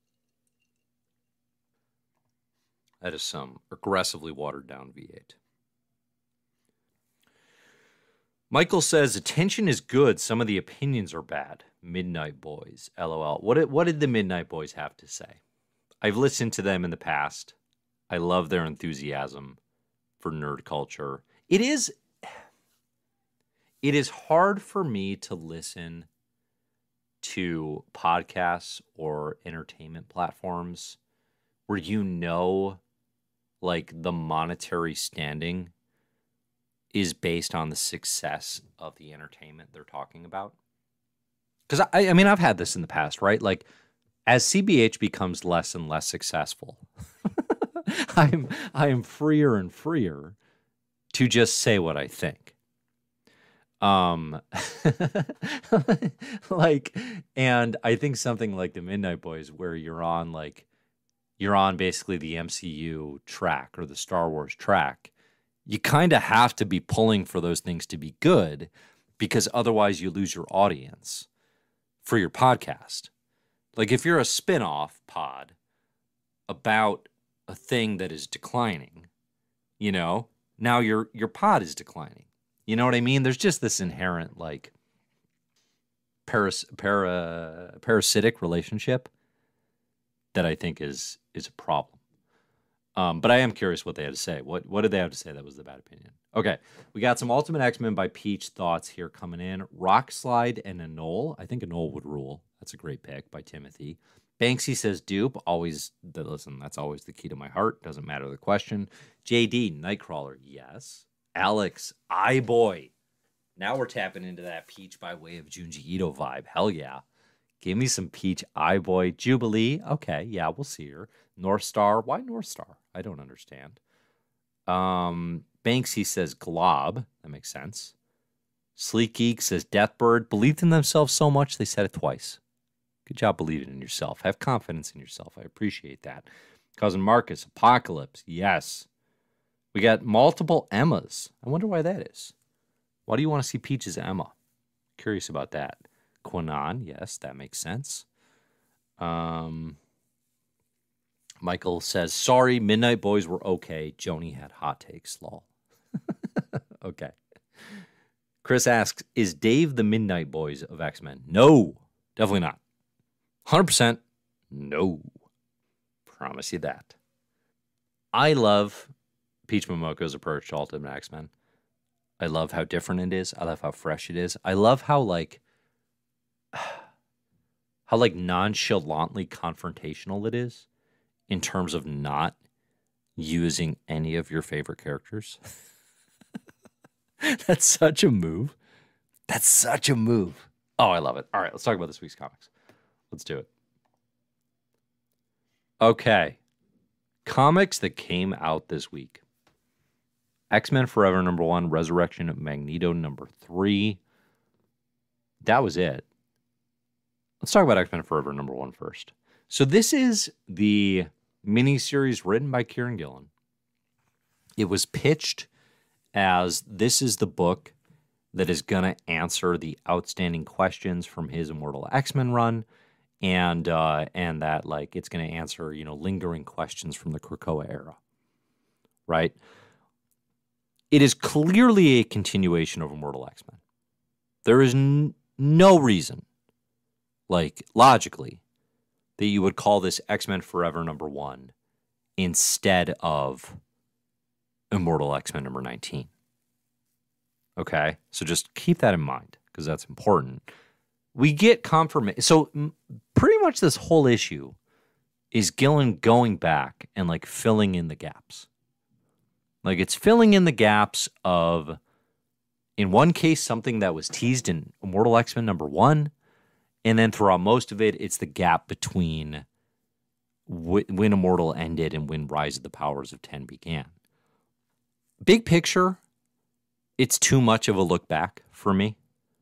That is some aggressively watered down V8. Michael says, attention is good. Some of the opinions are bad. Midnight Boys, LOL. What did the Midnight Boys have to say? I've listened to them in the past. I love their enthusiasm for nerd culture. It is hard for me to listen to podcasts or entertainment platforms where like the monetary standing is based on the success of the entertainment they're talking about. Because I mean, I've had this in the past, right? Like, as CBH becomes less and less successful, I am freer and freer to just say what I think. Like, and I think something like the Midnight Boys, where you're on basically the MCU track or the Star Wars track, you kind of have to be pulling for those things to be good, because otherwise you lose your audience for your podcast. Like, if you're a spin-off pod about a thing that is declining, now your pod is declining. You know what I mean? There's just this inherent, like, parasitic relationship that I think is a problem. But I am curious what they had to say. What did they have to say that was the bad opinion? Okay, we got some Ultimate X-Men by Peach thoughts here coming in. Rockslide and Anole. I think Anole would rule. That's a great pick by Timothy. Banksy says Dupe. Listen, that's always the key to my heart. Doesn't matter the question. JD, Nightcrawler. Yes. Alex, Boy. Now we're tapping into that Peach by way of Junji Ito vibe. Hell yeah. Give me some Peach Boy. Jubilee. Okay, yeah, we'll see her. North Star. Why North Star? I don't understand. Banksy says Glob. That makes sense. Sleek Geek says Deathbird. Believed in themselves so much they said it twice. Good job believing in yourself. Have confidence in yourself. I appreciate that. Cousin Marcus, Apocalypse. Yes. We got multiple Emmas. I wonder why that is. Why do you want to see Peach as Emma? Curious about that. Quanon, yes, that makes sense. Michael says, sorry, Midnight Boys were okay. Joni had hot takes, lol. Okay. Chris asks, is Dave the Midnight Boys of X-Men? No, definitely not. 100% no. Promise you that. I love Peach Momoko's approach to Ultimate X-Men. I love how different it is. I love how fresh it is. I love how nonchalantly confrontational it is in terms of not using any of your favorite characters. That's such a move. That's such a move. Oh, I love it. All right, let's talk about this week's comics. Let's do it. Okay. Comics that came out this week. X-Men Forever #1, Resurrection of Magneto #3. that was it. Let's talk about X-Men Forever #1 first. So this is the miniseries written by Kieran Gillen. It was pitched as this is the book that is going to answer the outstanding questions from his Immortal X-Men run, and that like it's going to answer, you know, lingering questions from the Krakoa era, right? It is clearly a continuation of Immortal X-Men. There is no reason, like logically, that you would call this X-Men Forever #1 instead of Immortal X-Men #19. Okay, so just keep that in mind because that's important. We get confirmation. So pretty much this whole issue is Gillen going back and like filling in the gaps. Like it's filling in the gaps of, in one case, something that was teased in Immortal X-Men #1, and then throughout most of it, it's the gap between when Immortal ended and when Rise of the Powers of 10 began. Big picture, it's too much of a look back for me.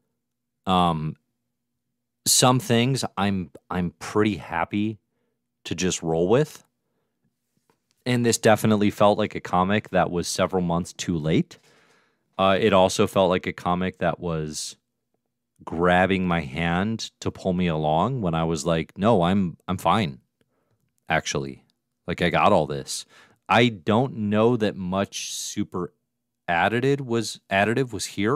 Some things I'm pretty happy to just roll with. And this definitely felt like a comic that was several months too late. It also felt like a comic that was grabbing my hand to pull me along when I was like, no, I'm fine. Actually, like I got all this. I don't know that much super additive was here.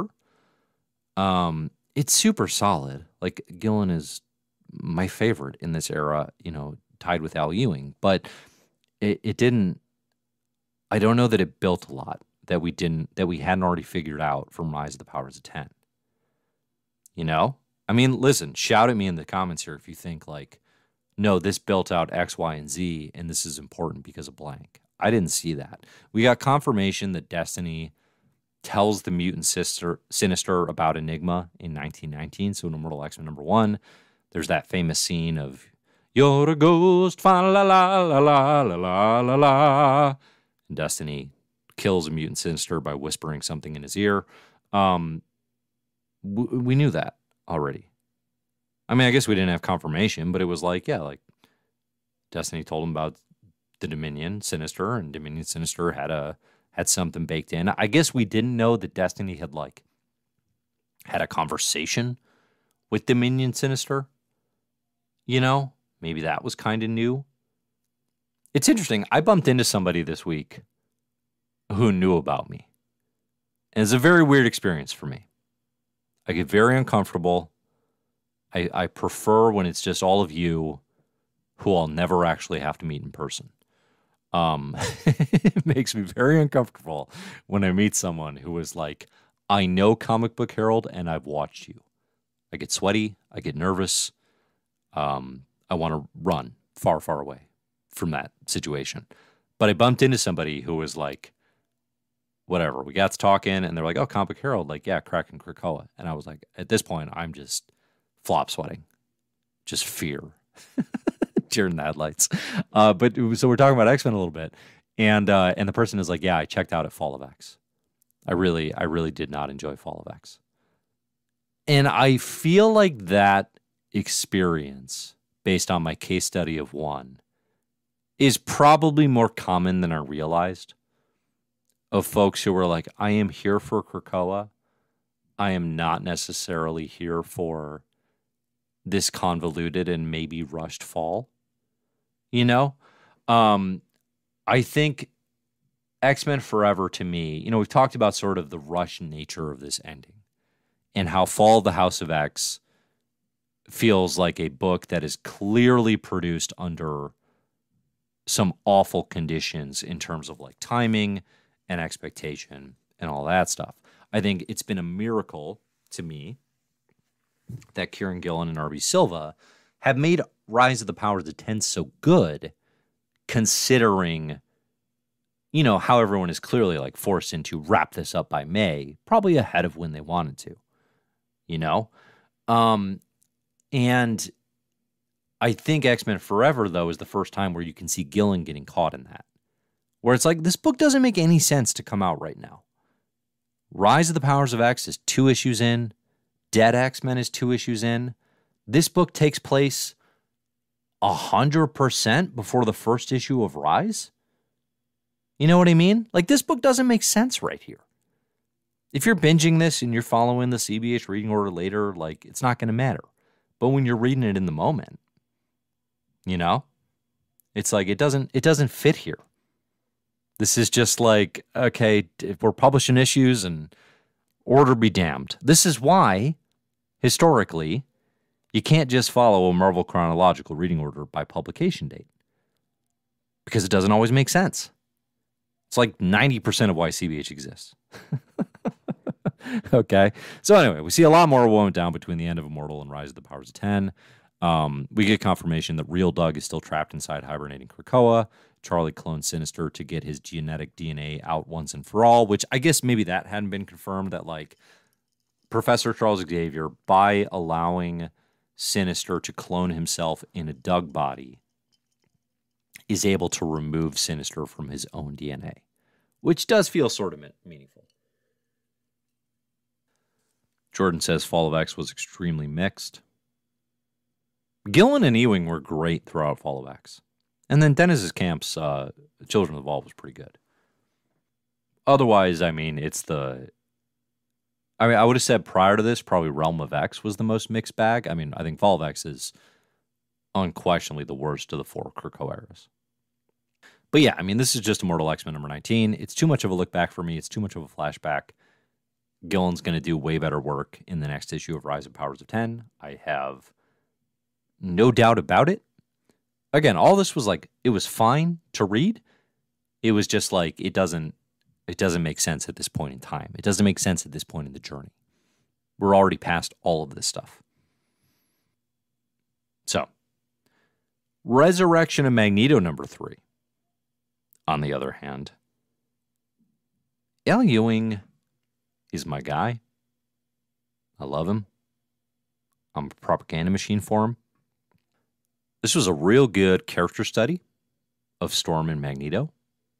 It's super solid. Like Gillen is my favorite in this era, you know, tied with Al Ewing, but it didn't, I don't know that it built a lot that we hadn't already figured out from Rise of the Powers of 10. You know? I mean, listen, shout at me in the comments here if you think like, no, this built out X, Y, and Z, and this is important because of blank. I didn't see that. We got confirmation that Destiny tells the mutant Sinister about Enigma in 1919, so in Immortal X-Men #1, there's that famous scene of, you're a ghost, fa la la la la la la la la. And Destiny kills a mutant Sinister by whispering something in his ear. We knew that already. I mean, I guess we didn't have confirmation, but it was like, yeah, like Destiny told him about the Dominion Sinister, and Dominion Sinister had something baked in. I guess we didn't know that Destiny had a conversation with Dominion Sinister. You know, maybe that was kind of new. It's interesting. I bumped into somebody this week who knew about me. And it's a very weird experience for me. I get very uncomfortable. I prefer when it's just all of you who I'll never actually have to meet in person. It makes me very uncomfortable when I meet someone who is like, I know Comic Book Herald and I've watched you. I get sweaty. I get nervous. I want to run far, far away from that situation. But I bumped into somebody who was like, whatever. We got to talking and they're like, oh, Comic Book Herald. Like, yeah, Kraken Krakoa. And I was like, at this point, I'm just flop sweating. Just fear. Deer in the headlights. So we're talking about X-Men a little bit. And the person is like, yeah, I checked out at Fall of X. I really did not enjoy Fall of X. And I feel like that experience, based on my case study of one, is probably more common than I realized. Of folks who were like, I am here for Krakoa. I am not necessarily here for this convoluted and maybe rushed fall. You know? I think X-Men Forever, to me, you know, we've talked about sort of the rush nature of this ending and how Fall of the House of X feels like a book that is clearly produced under some awful conditions in terms of like timing and expectation and all that stuff. I think it's been a miracle to me that Kieran Gillen and R.B. Silva have made Rise of the Powers of 10 so good, considering, you know, how everyone is clearly like forced into wrap this up by May, probably ahead of when they wanted to, you know? And I think X-Men Forever, though, is the first time where you can see Gillen getting caught in that. Where it's like, this book doesn't make any sense to come out right now. Rise of the Powers of X is 2 issues in, Dead X-Men is 2 issues in. This book takes place 100% before the first issue of Rise. You know what I mean? Like, this book doesn't make sense right here. If you're binging this and you're following the CBH reading order later, like, it's not going to matter. But when you're reading it in the moment, you know, it's like it doesn't fit here. This is just like, okay, if we're publishing issues and order be damned. This is why, historically, you can't just follow a Marvel chronological reading order by publication date, because it doesn't always make sense. It's like 90% of why CBH exists. Okay. So anyway, we see a lot more went down between the end of Immortal and Rise of the Powers of 10. We get confirmation that real Doug is still trapped inside hibernating Krakoa. Charlie clones Sinister to get his genetic DNA out once and for all, which I guess maybe that hadn't been confirmed, that like Professor Charles Xavier, by allowing Sinister to clone himself in a Doug body, is able to remove Sinister from his own DNA, which does feel sort of meaningful. Jordan says Fall of X was extremely mixed. Gillen and Ewing were great throughout Fall of X. And then Dennis's Camp's Children of the Vault was pretty good. Otherwise, I mean, I would have said prior to this, probably Realm of X was the most mixed bag. I mean, I think Fall of X is unquestionably the worst of the 4 Krakoa eras. But yeah, I mean, this is just Immortal X-Men number 19. It's too much of a look back for me. It's too much of a flashback. Gillen's going to do way better work in the next issue of Rise of Powers of 10. I have no doubt about it. Again, all this was like, it was fine to read. It was just like, it doesn't make sense at this point in time. It doesn't make sense at this point in the journey. We're already past all of this stuff. So, Resurrection of Magneto number 3. On the other hand, Al Ewing is my guy. I love him. I'm a propaganda machine for him. This was a real good character study of Storm and Magneto.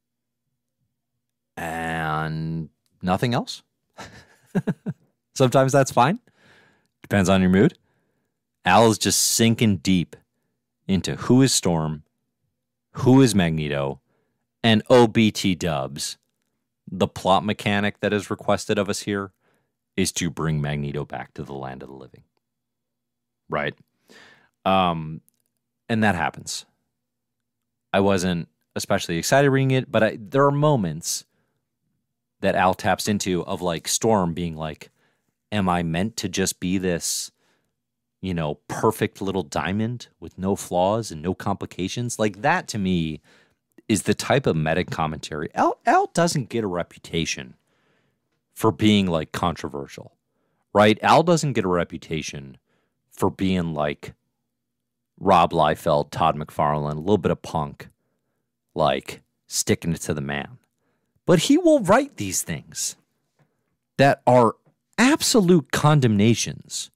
And nothing else. Sometimes that's fine. Depends on your mood. Al is just sinking deep into who is Storm, who is Magneto, and OBT dubs. The plot mechanic that is requested of us here is to bring Magneto back to the land of the living. Right? And that happens. I wasn't especially excited reading it, but there are moments that Al taps into of like Storm being like, am I meant to just be this, you know, perfect little diamond with no flaws and no complications? Like, that to me is the type of meta commentary. Al doesn't get a reputation for being like controversial, right? Al doesn't get a reputation for being like Rob Liefeld, Todd McFarlane, a little bit of punk, like sticking it to the man. But he will write these things that are absolute condemnations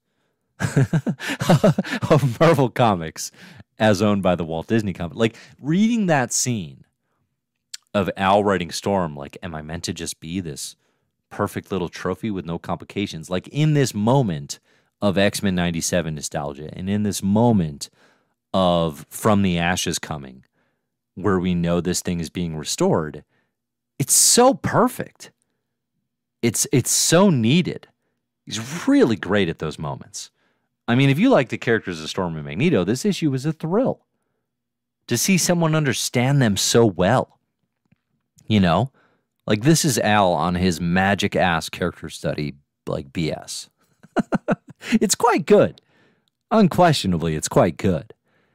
of Marvel Comics as owned by the Walt Disney Company. Like, reading that scene of Al writing Storm, like, am I meant to just be this perfect little trophy with no complications? Like, in this moment of X-Men 97 nostalgia, and in this moment of From the Ashes coming, where we know this thing is being restored, it's so perfect. It's so needed. He's really great at those moments. I mean, if you like the characters of Storm and Magneto, this issue was a thrill to see someone understand them so well. You know, like, this is Al on his magic ass character study, like BS. It's quite good. Unquestionably, it's quite good.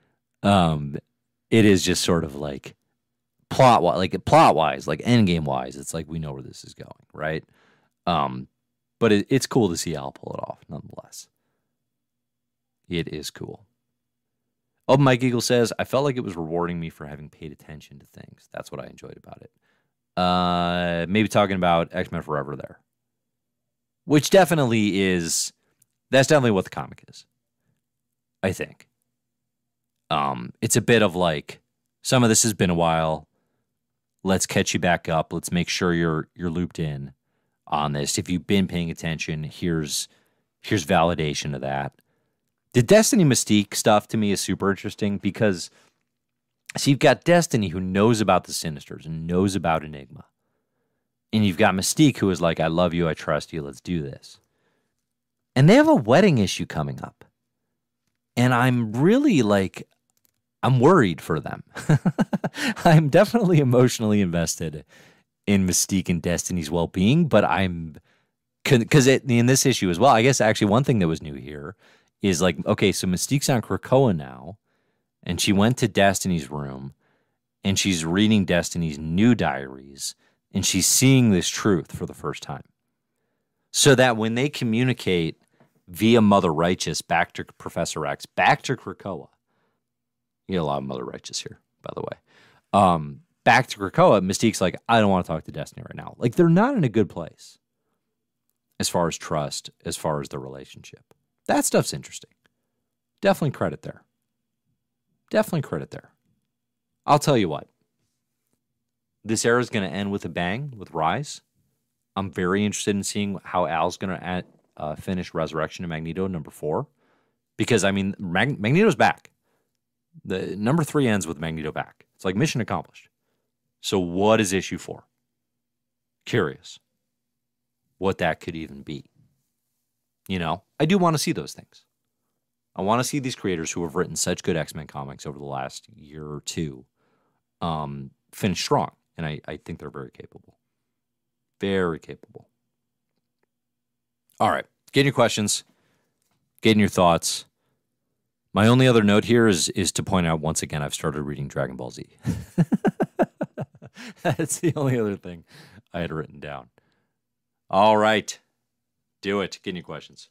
It is just sort of like plot wise, like endgame wise, it's like we know where this is going, right? But it's cool to see Al pull it off, nonetheless. It is cool. Oh, Mike Eagle says, I felt like it was rewarding me for having paid attention to things. That's what I enjoyed about it. Maybe talking about X-Men Forever there. Which definitely is, that's definitely what the comic is, I think. It's a bit of like, some of this has been a while. Let's catch you back up. Let's make sure you're looped in on this. If you've been paying attention, here's Here's validation of that. The Destiny Mystique stuff to me is super interesting because, so you've got Destiny who knows about the Sinisters and knows about Enigma. And you've got Mystique who is like, I love you, I trust you, let's do this. And they have a wedding issue coming up. And I'm really like, I'm worried for them. I'm definitely emotionally invested in Mystique and Destiny's well-being, but because in this issue as well, I guess actually one thing that was new here is like, okay, so Mystique's on Krakoa now, and she went to Destiny's room, and she's reading Destiny's new diaries, and she's seeing this truth for the first time. So that when they communicate via Mother Righteous back to Professor X, back to Krakoa, you get a lot of Mother Righteous here, by the way. Back to Krakoa, Mystique's like, I don't want to talk to Destiny right now. Like, they're not in a good place as far as trust, as far as the relationship. That stuff's interesting. Definitely credit there. Definitely credit there. I'll tell you what. This era is going to end with a bang with Rise. I'm very interested in seeing how Al's going to finish Resurrection of Magneto #4. Because, I mean, Magneto's back. The #3 ends with Magneto back. It's like mission accomplished. So what is issue 4? Curious what that could even be. You know, I do want to see those things. I want to see these creators who have written such good X-Men comics over the last year or two finish strong. And I think they're very capable. Very capable. All right. Get in your questions. Get in your thoughts. My only other note here is to point out once again, I've started reading Dragon Ball Z. That's the only other thing I had written down. All right. Do it. Get in your questions.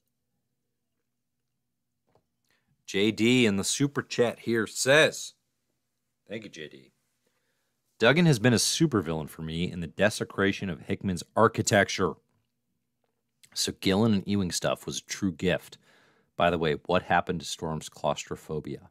JD in the super chat here says, thank you, JD. Duggan has been a supervillain for me in the desecration of Hickman's architecture. So Gillen and Ewing stuff was a true gift. By the way, what happened to Storm's claustrophobia?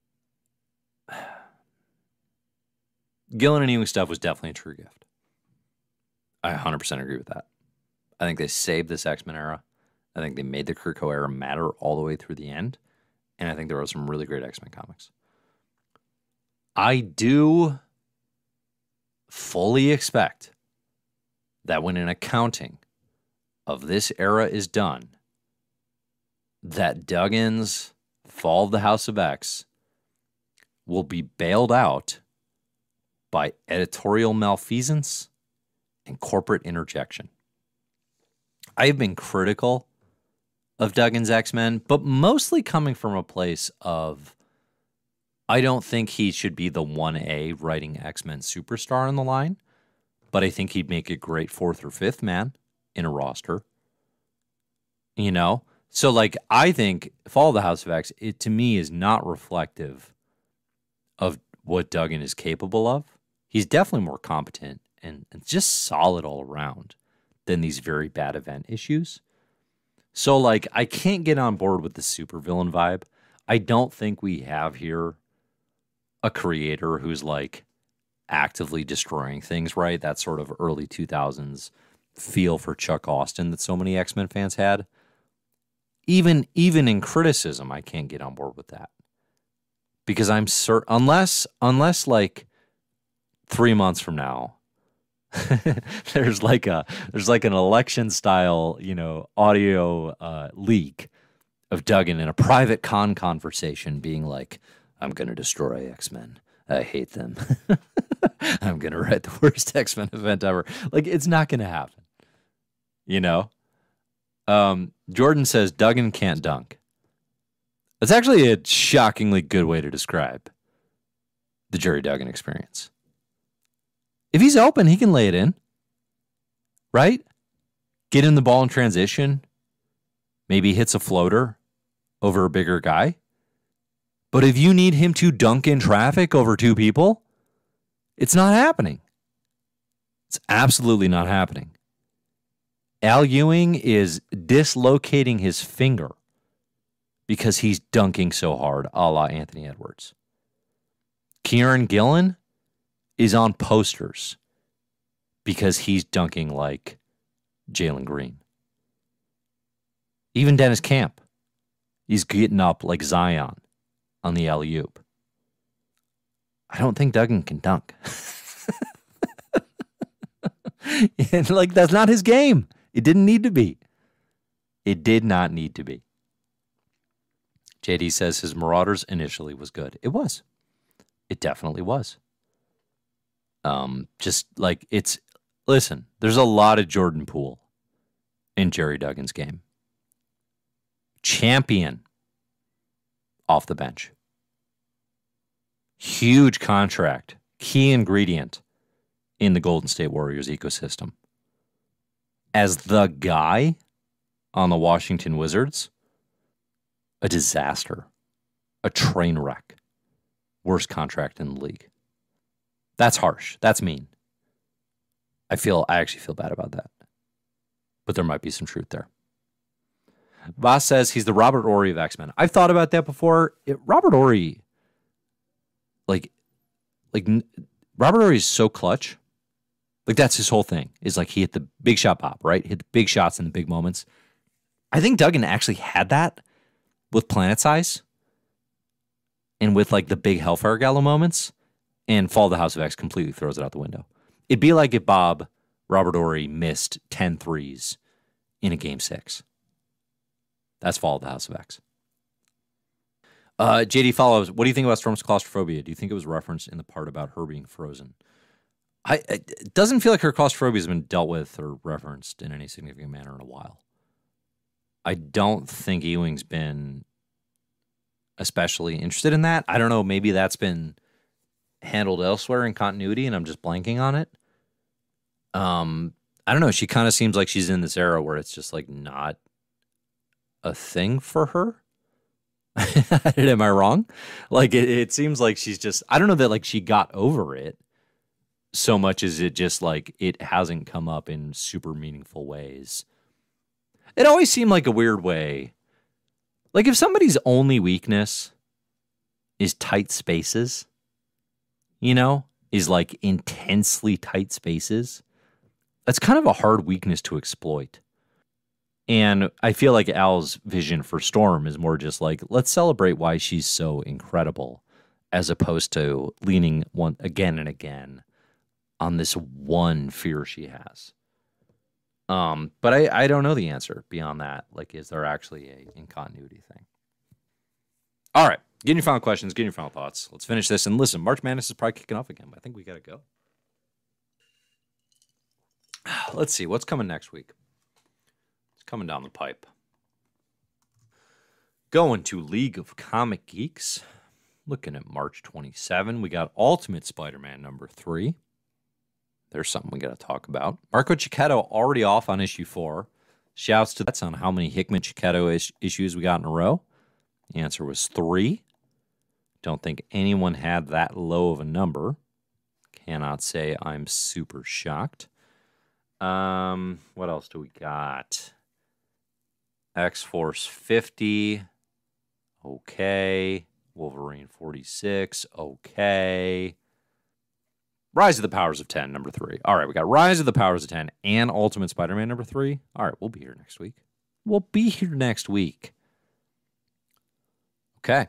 Gillen and Ewing stuff was definitely a true gift. I 100% agree with that. I think they saved this X-Men era. I think they made the Krakoa era matter all the way through the end. And I think there were some really great X-Men comics. I do fully expect that when an accounting of this era is done, that Duggan's Fall of the House of X will be bailed out by editorial malfeasance and corporate interjection. I have been critical of Duggan's X-Men, but mostly coming from a place of I don't think he should be the 1A writing X-Men superstar on the line, but I think he'd make a great 4th or 5th man in a roster. You know? So, like, I think Fall of the House of X, it to me is not reflective of what Duggan is capable of. He's definitely more competent and just solid all around than these very bad event issues. So, like, I can't get on board with the supervillain vibe. I don't think we have here a creator who's, like, actively destroying things, right? That sort of early 2000s feel for Chuck Austin that so many X-Men fans had. Even in criticism, I can't get on board with that. Because I'm certain, unless like 3 months from now, there's like an election style, audio leak of Duggan in a private conversation being like, I'm going to destroy X-Men. I hate them. I'm going to write the worst X-Men event ever. Like, it's not going to happen. Jordan says Duggan can't dunk. That's actually a shockingly good way to describe the Jerry Duggan experience. If he's open, he can lay it in. Right? Get in the ball in transition. Maybe hits a floater over a bigger guy. But if you need him to dunk in traffic over 2 people, it's not happening. It's absolutely not happening. Al Ewing is dislocating his finger because he's dunking so hard, a la Anthony Edwards. Kieran Gillen is on posters because he's dunking like Jalen Green. Even Dennis Camp, he's getting up like Zion on the alley-oop. I don't think Duggan can dunk. And like, that's not his game. It didn't need to be. It did not need to be. JD says his Marauders initially was good. It was. It definitely was. Just like listen, there's a lot of Jordan Poole in Jerry Duggan's game. Champion off the bench. Huge contract. Key ingredient in the Golden State Warriors ecosystem. As the guy on the Washington Wizards, a disaster. A train wreck. Worst contract in the league. That's harsh. That's mean. I actually feel bad about that. But there might be some truth there. Voss says he's the Robert Horry of X-Men. I've thought about that before. Robert Horry, Robert Horry is so clutch. Like, that's his whole thing. Is like he hit the big shot pop, right? Hit the big shots in the big moments. I think Duggan actually had that with Planet Size and with like the big Hellfire Gala moments, and Fall of the House of X completely throws it out the window. It'd be like if Robert Horry missed 10 threes in a game 6. That's Fall of the House of X. JD follows, what do you think about Storm's claustrophobia? Do you think it was referenced in the part about her being frozen? It doesn't feel like her claustrophobia has been dealt with or referenced in any significant manner in a while. I don't think Ewing's been especially interested in that. I don't know. Maybe that's been handled elsewhere in continuity, and I'm just blanking on it. I don't know. She kind of seems like she's in this era where it's just like not a thing for her. Am I wrong? Like it seems like she's just, I don't know that like she got over it so much as it just like it hasn't come up in super meaningful ways. It always seemed like a weird way. Like if somebody's only weakness is tight spaces, is like intensely tight spaces, that's kind of a hard weakness to exploit. And I feel like Al's vision for Storm is more just like, let's celebrate why she's so incredible, as opposed to leaning one again and again on this one fear she has. But I don't know the answer beyond that. Like, is there actually a in-continuity thing? All right. Get your final questions. Get your final thoughts. Let's finish this. And listen, March Madness is probably kicking off again. But I think we got to go. Let's see. What's coming next week? It's coming down the pipe. Going to League of Comic Geeks. Looking at March 27. We got Ultimate Spider-Man #3. There's something we got to talk about. Marco Cicchetto already off on issue 4. Shouts to that's on how many Hickman Cicchetto issues we got in a row. The answer was 3. Don't think anyone had that low of a number. Cannot say I'm super shocked. What else do we got? X-Force 50. Okay. Wolverine 46. Okay. Rise of the Powers of 10, #3. All right, we got Rise of the Powers of 10 and Ultimate Spider-Man #3. All right, we'll be here next week. Okay.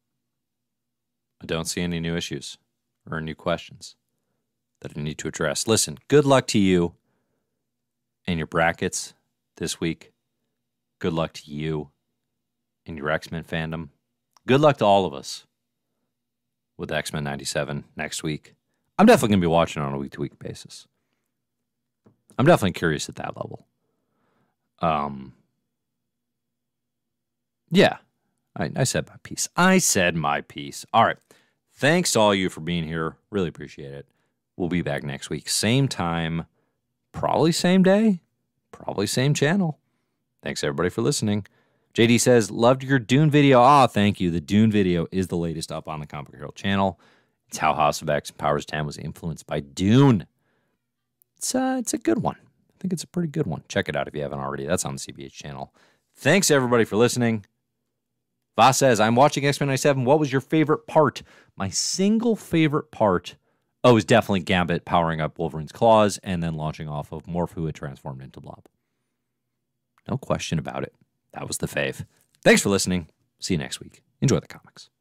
I don't see any new issues or new questions that I need to address. Listen, good luck to you in your brackets this week. Good luck to you in your X-Men fandom. Good luck to all of us with X-Men 97 next week. I'm definitely going to be watching on a week-to-week basis. I'm definitely curious at that level. Yeah, I said my piece. All right. Thanks to all you for being here. Really appreciate it. We'll be back next week. Same time, probably same day, probably same channel. Thanks, everybody, for listening. JD says, loved your Dune video. Thank you. The Dune video is the latest up on the Comic Book Herald channel. It's how House of X and Powers 10 was influenced by Dune. It's a good one. I think it's a pretty good one. Check it out if you haven't already. That's on the CBH channel. Thanks, everybody, for listening. Voss says, I'm watching X-Men 97. What was your favorite part? My single favorite part, is definitely Gambit powering up Wolverine's claws and then launching off of Morph, who had transformed into Blob. No question about it. That was the fave. Thanks for listening. See you next week. Enjoy the comics.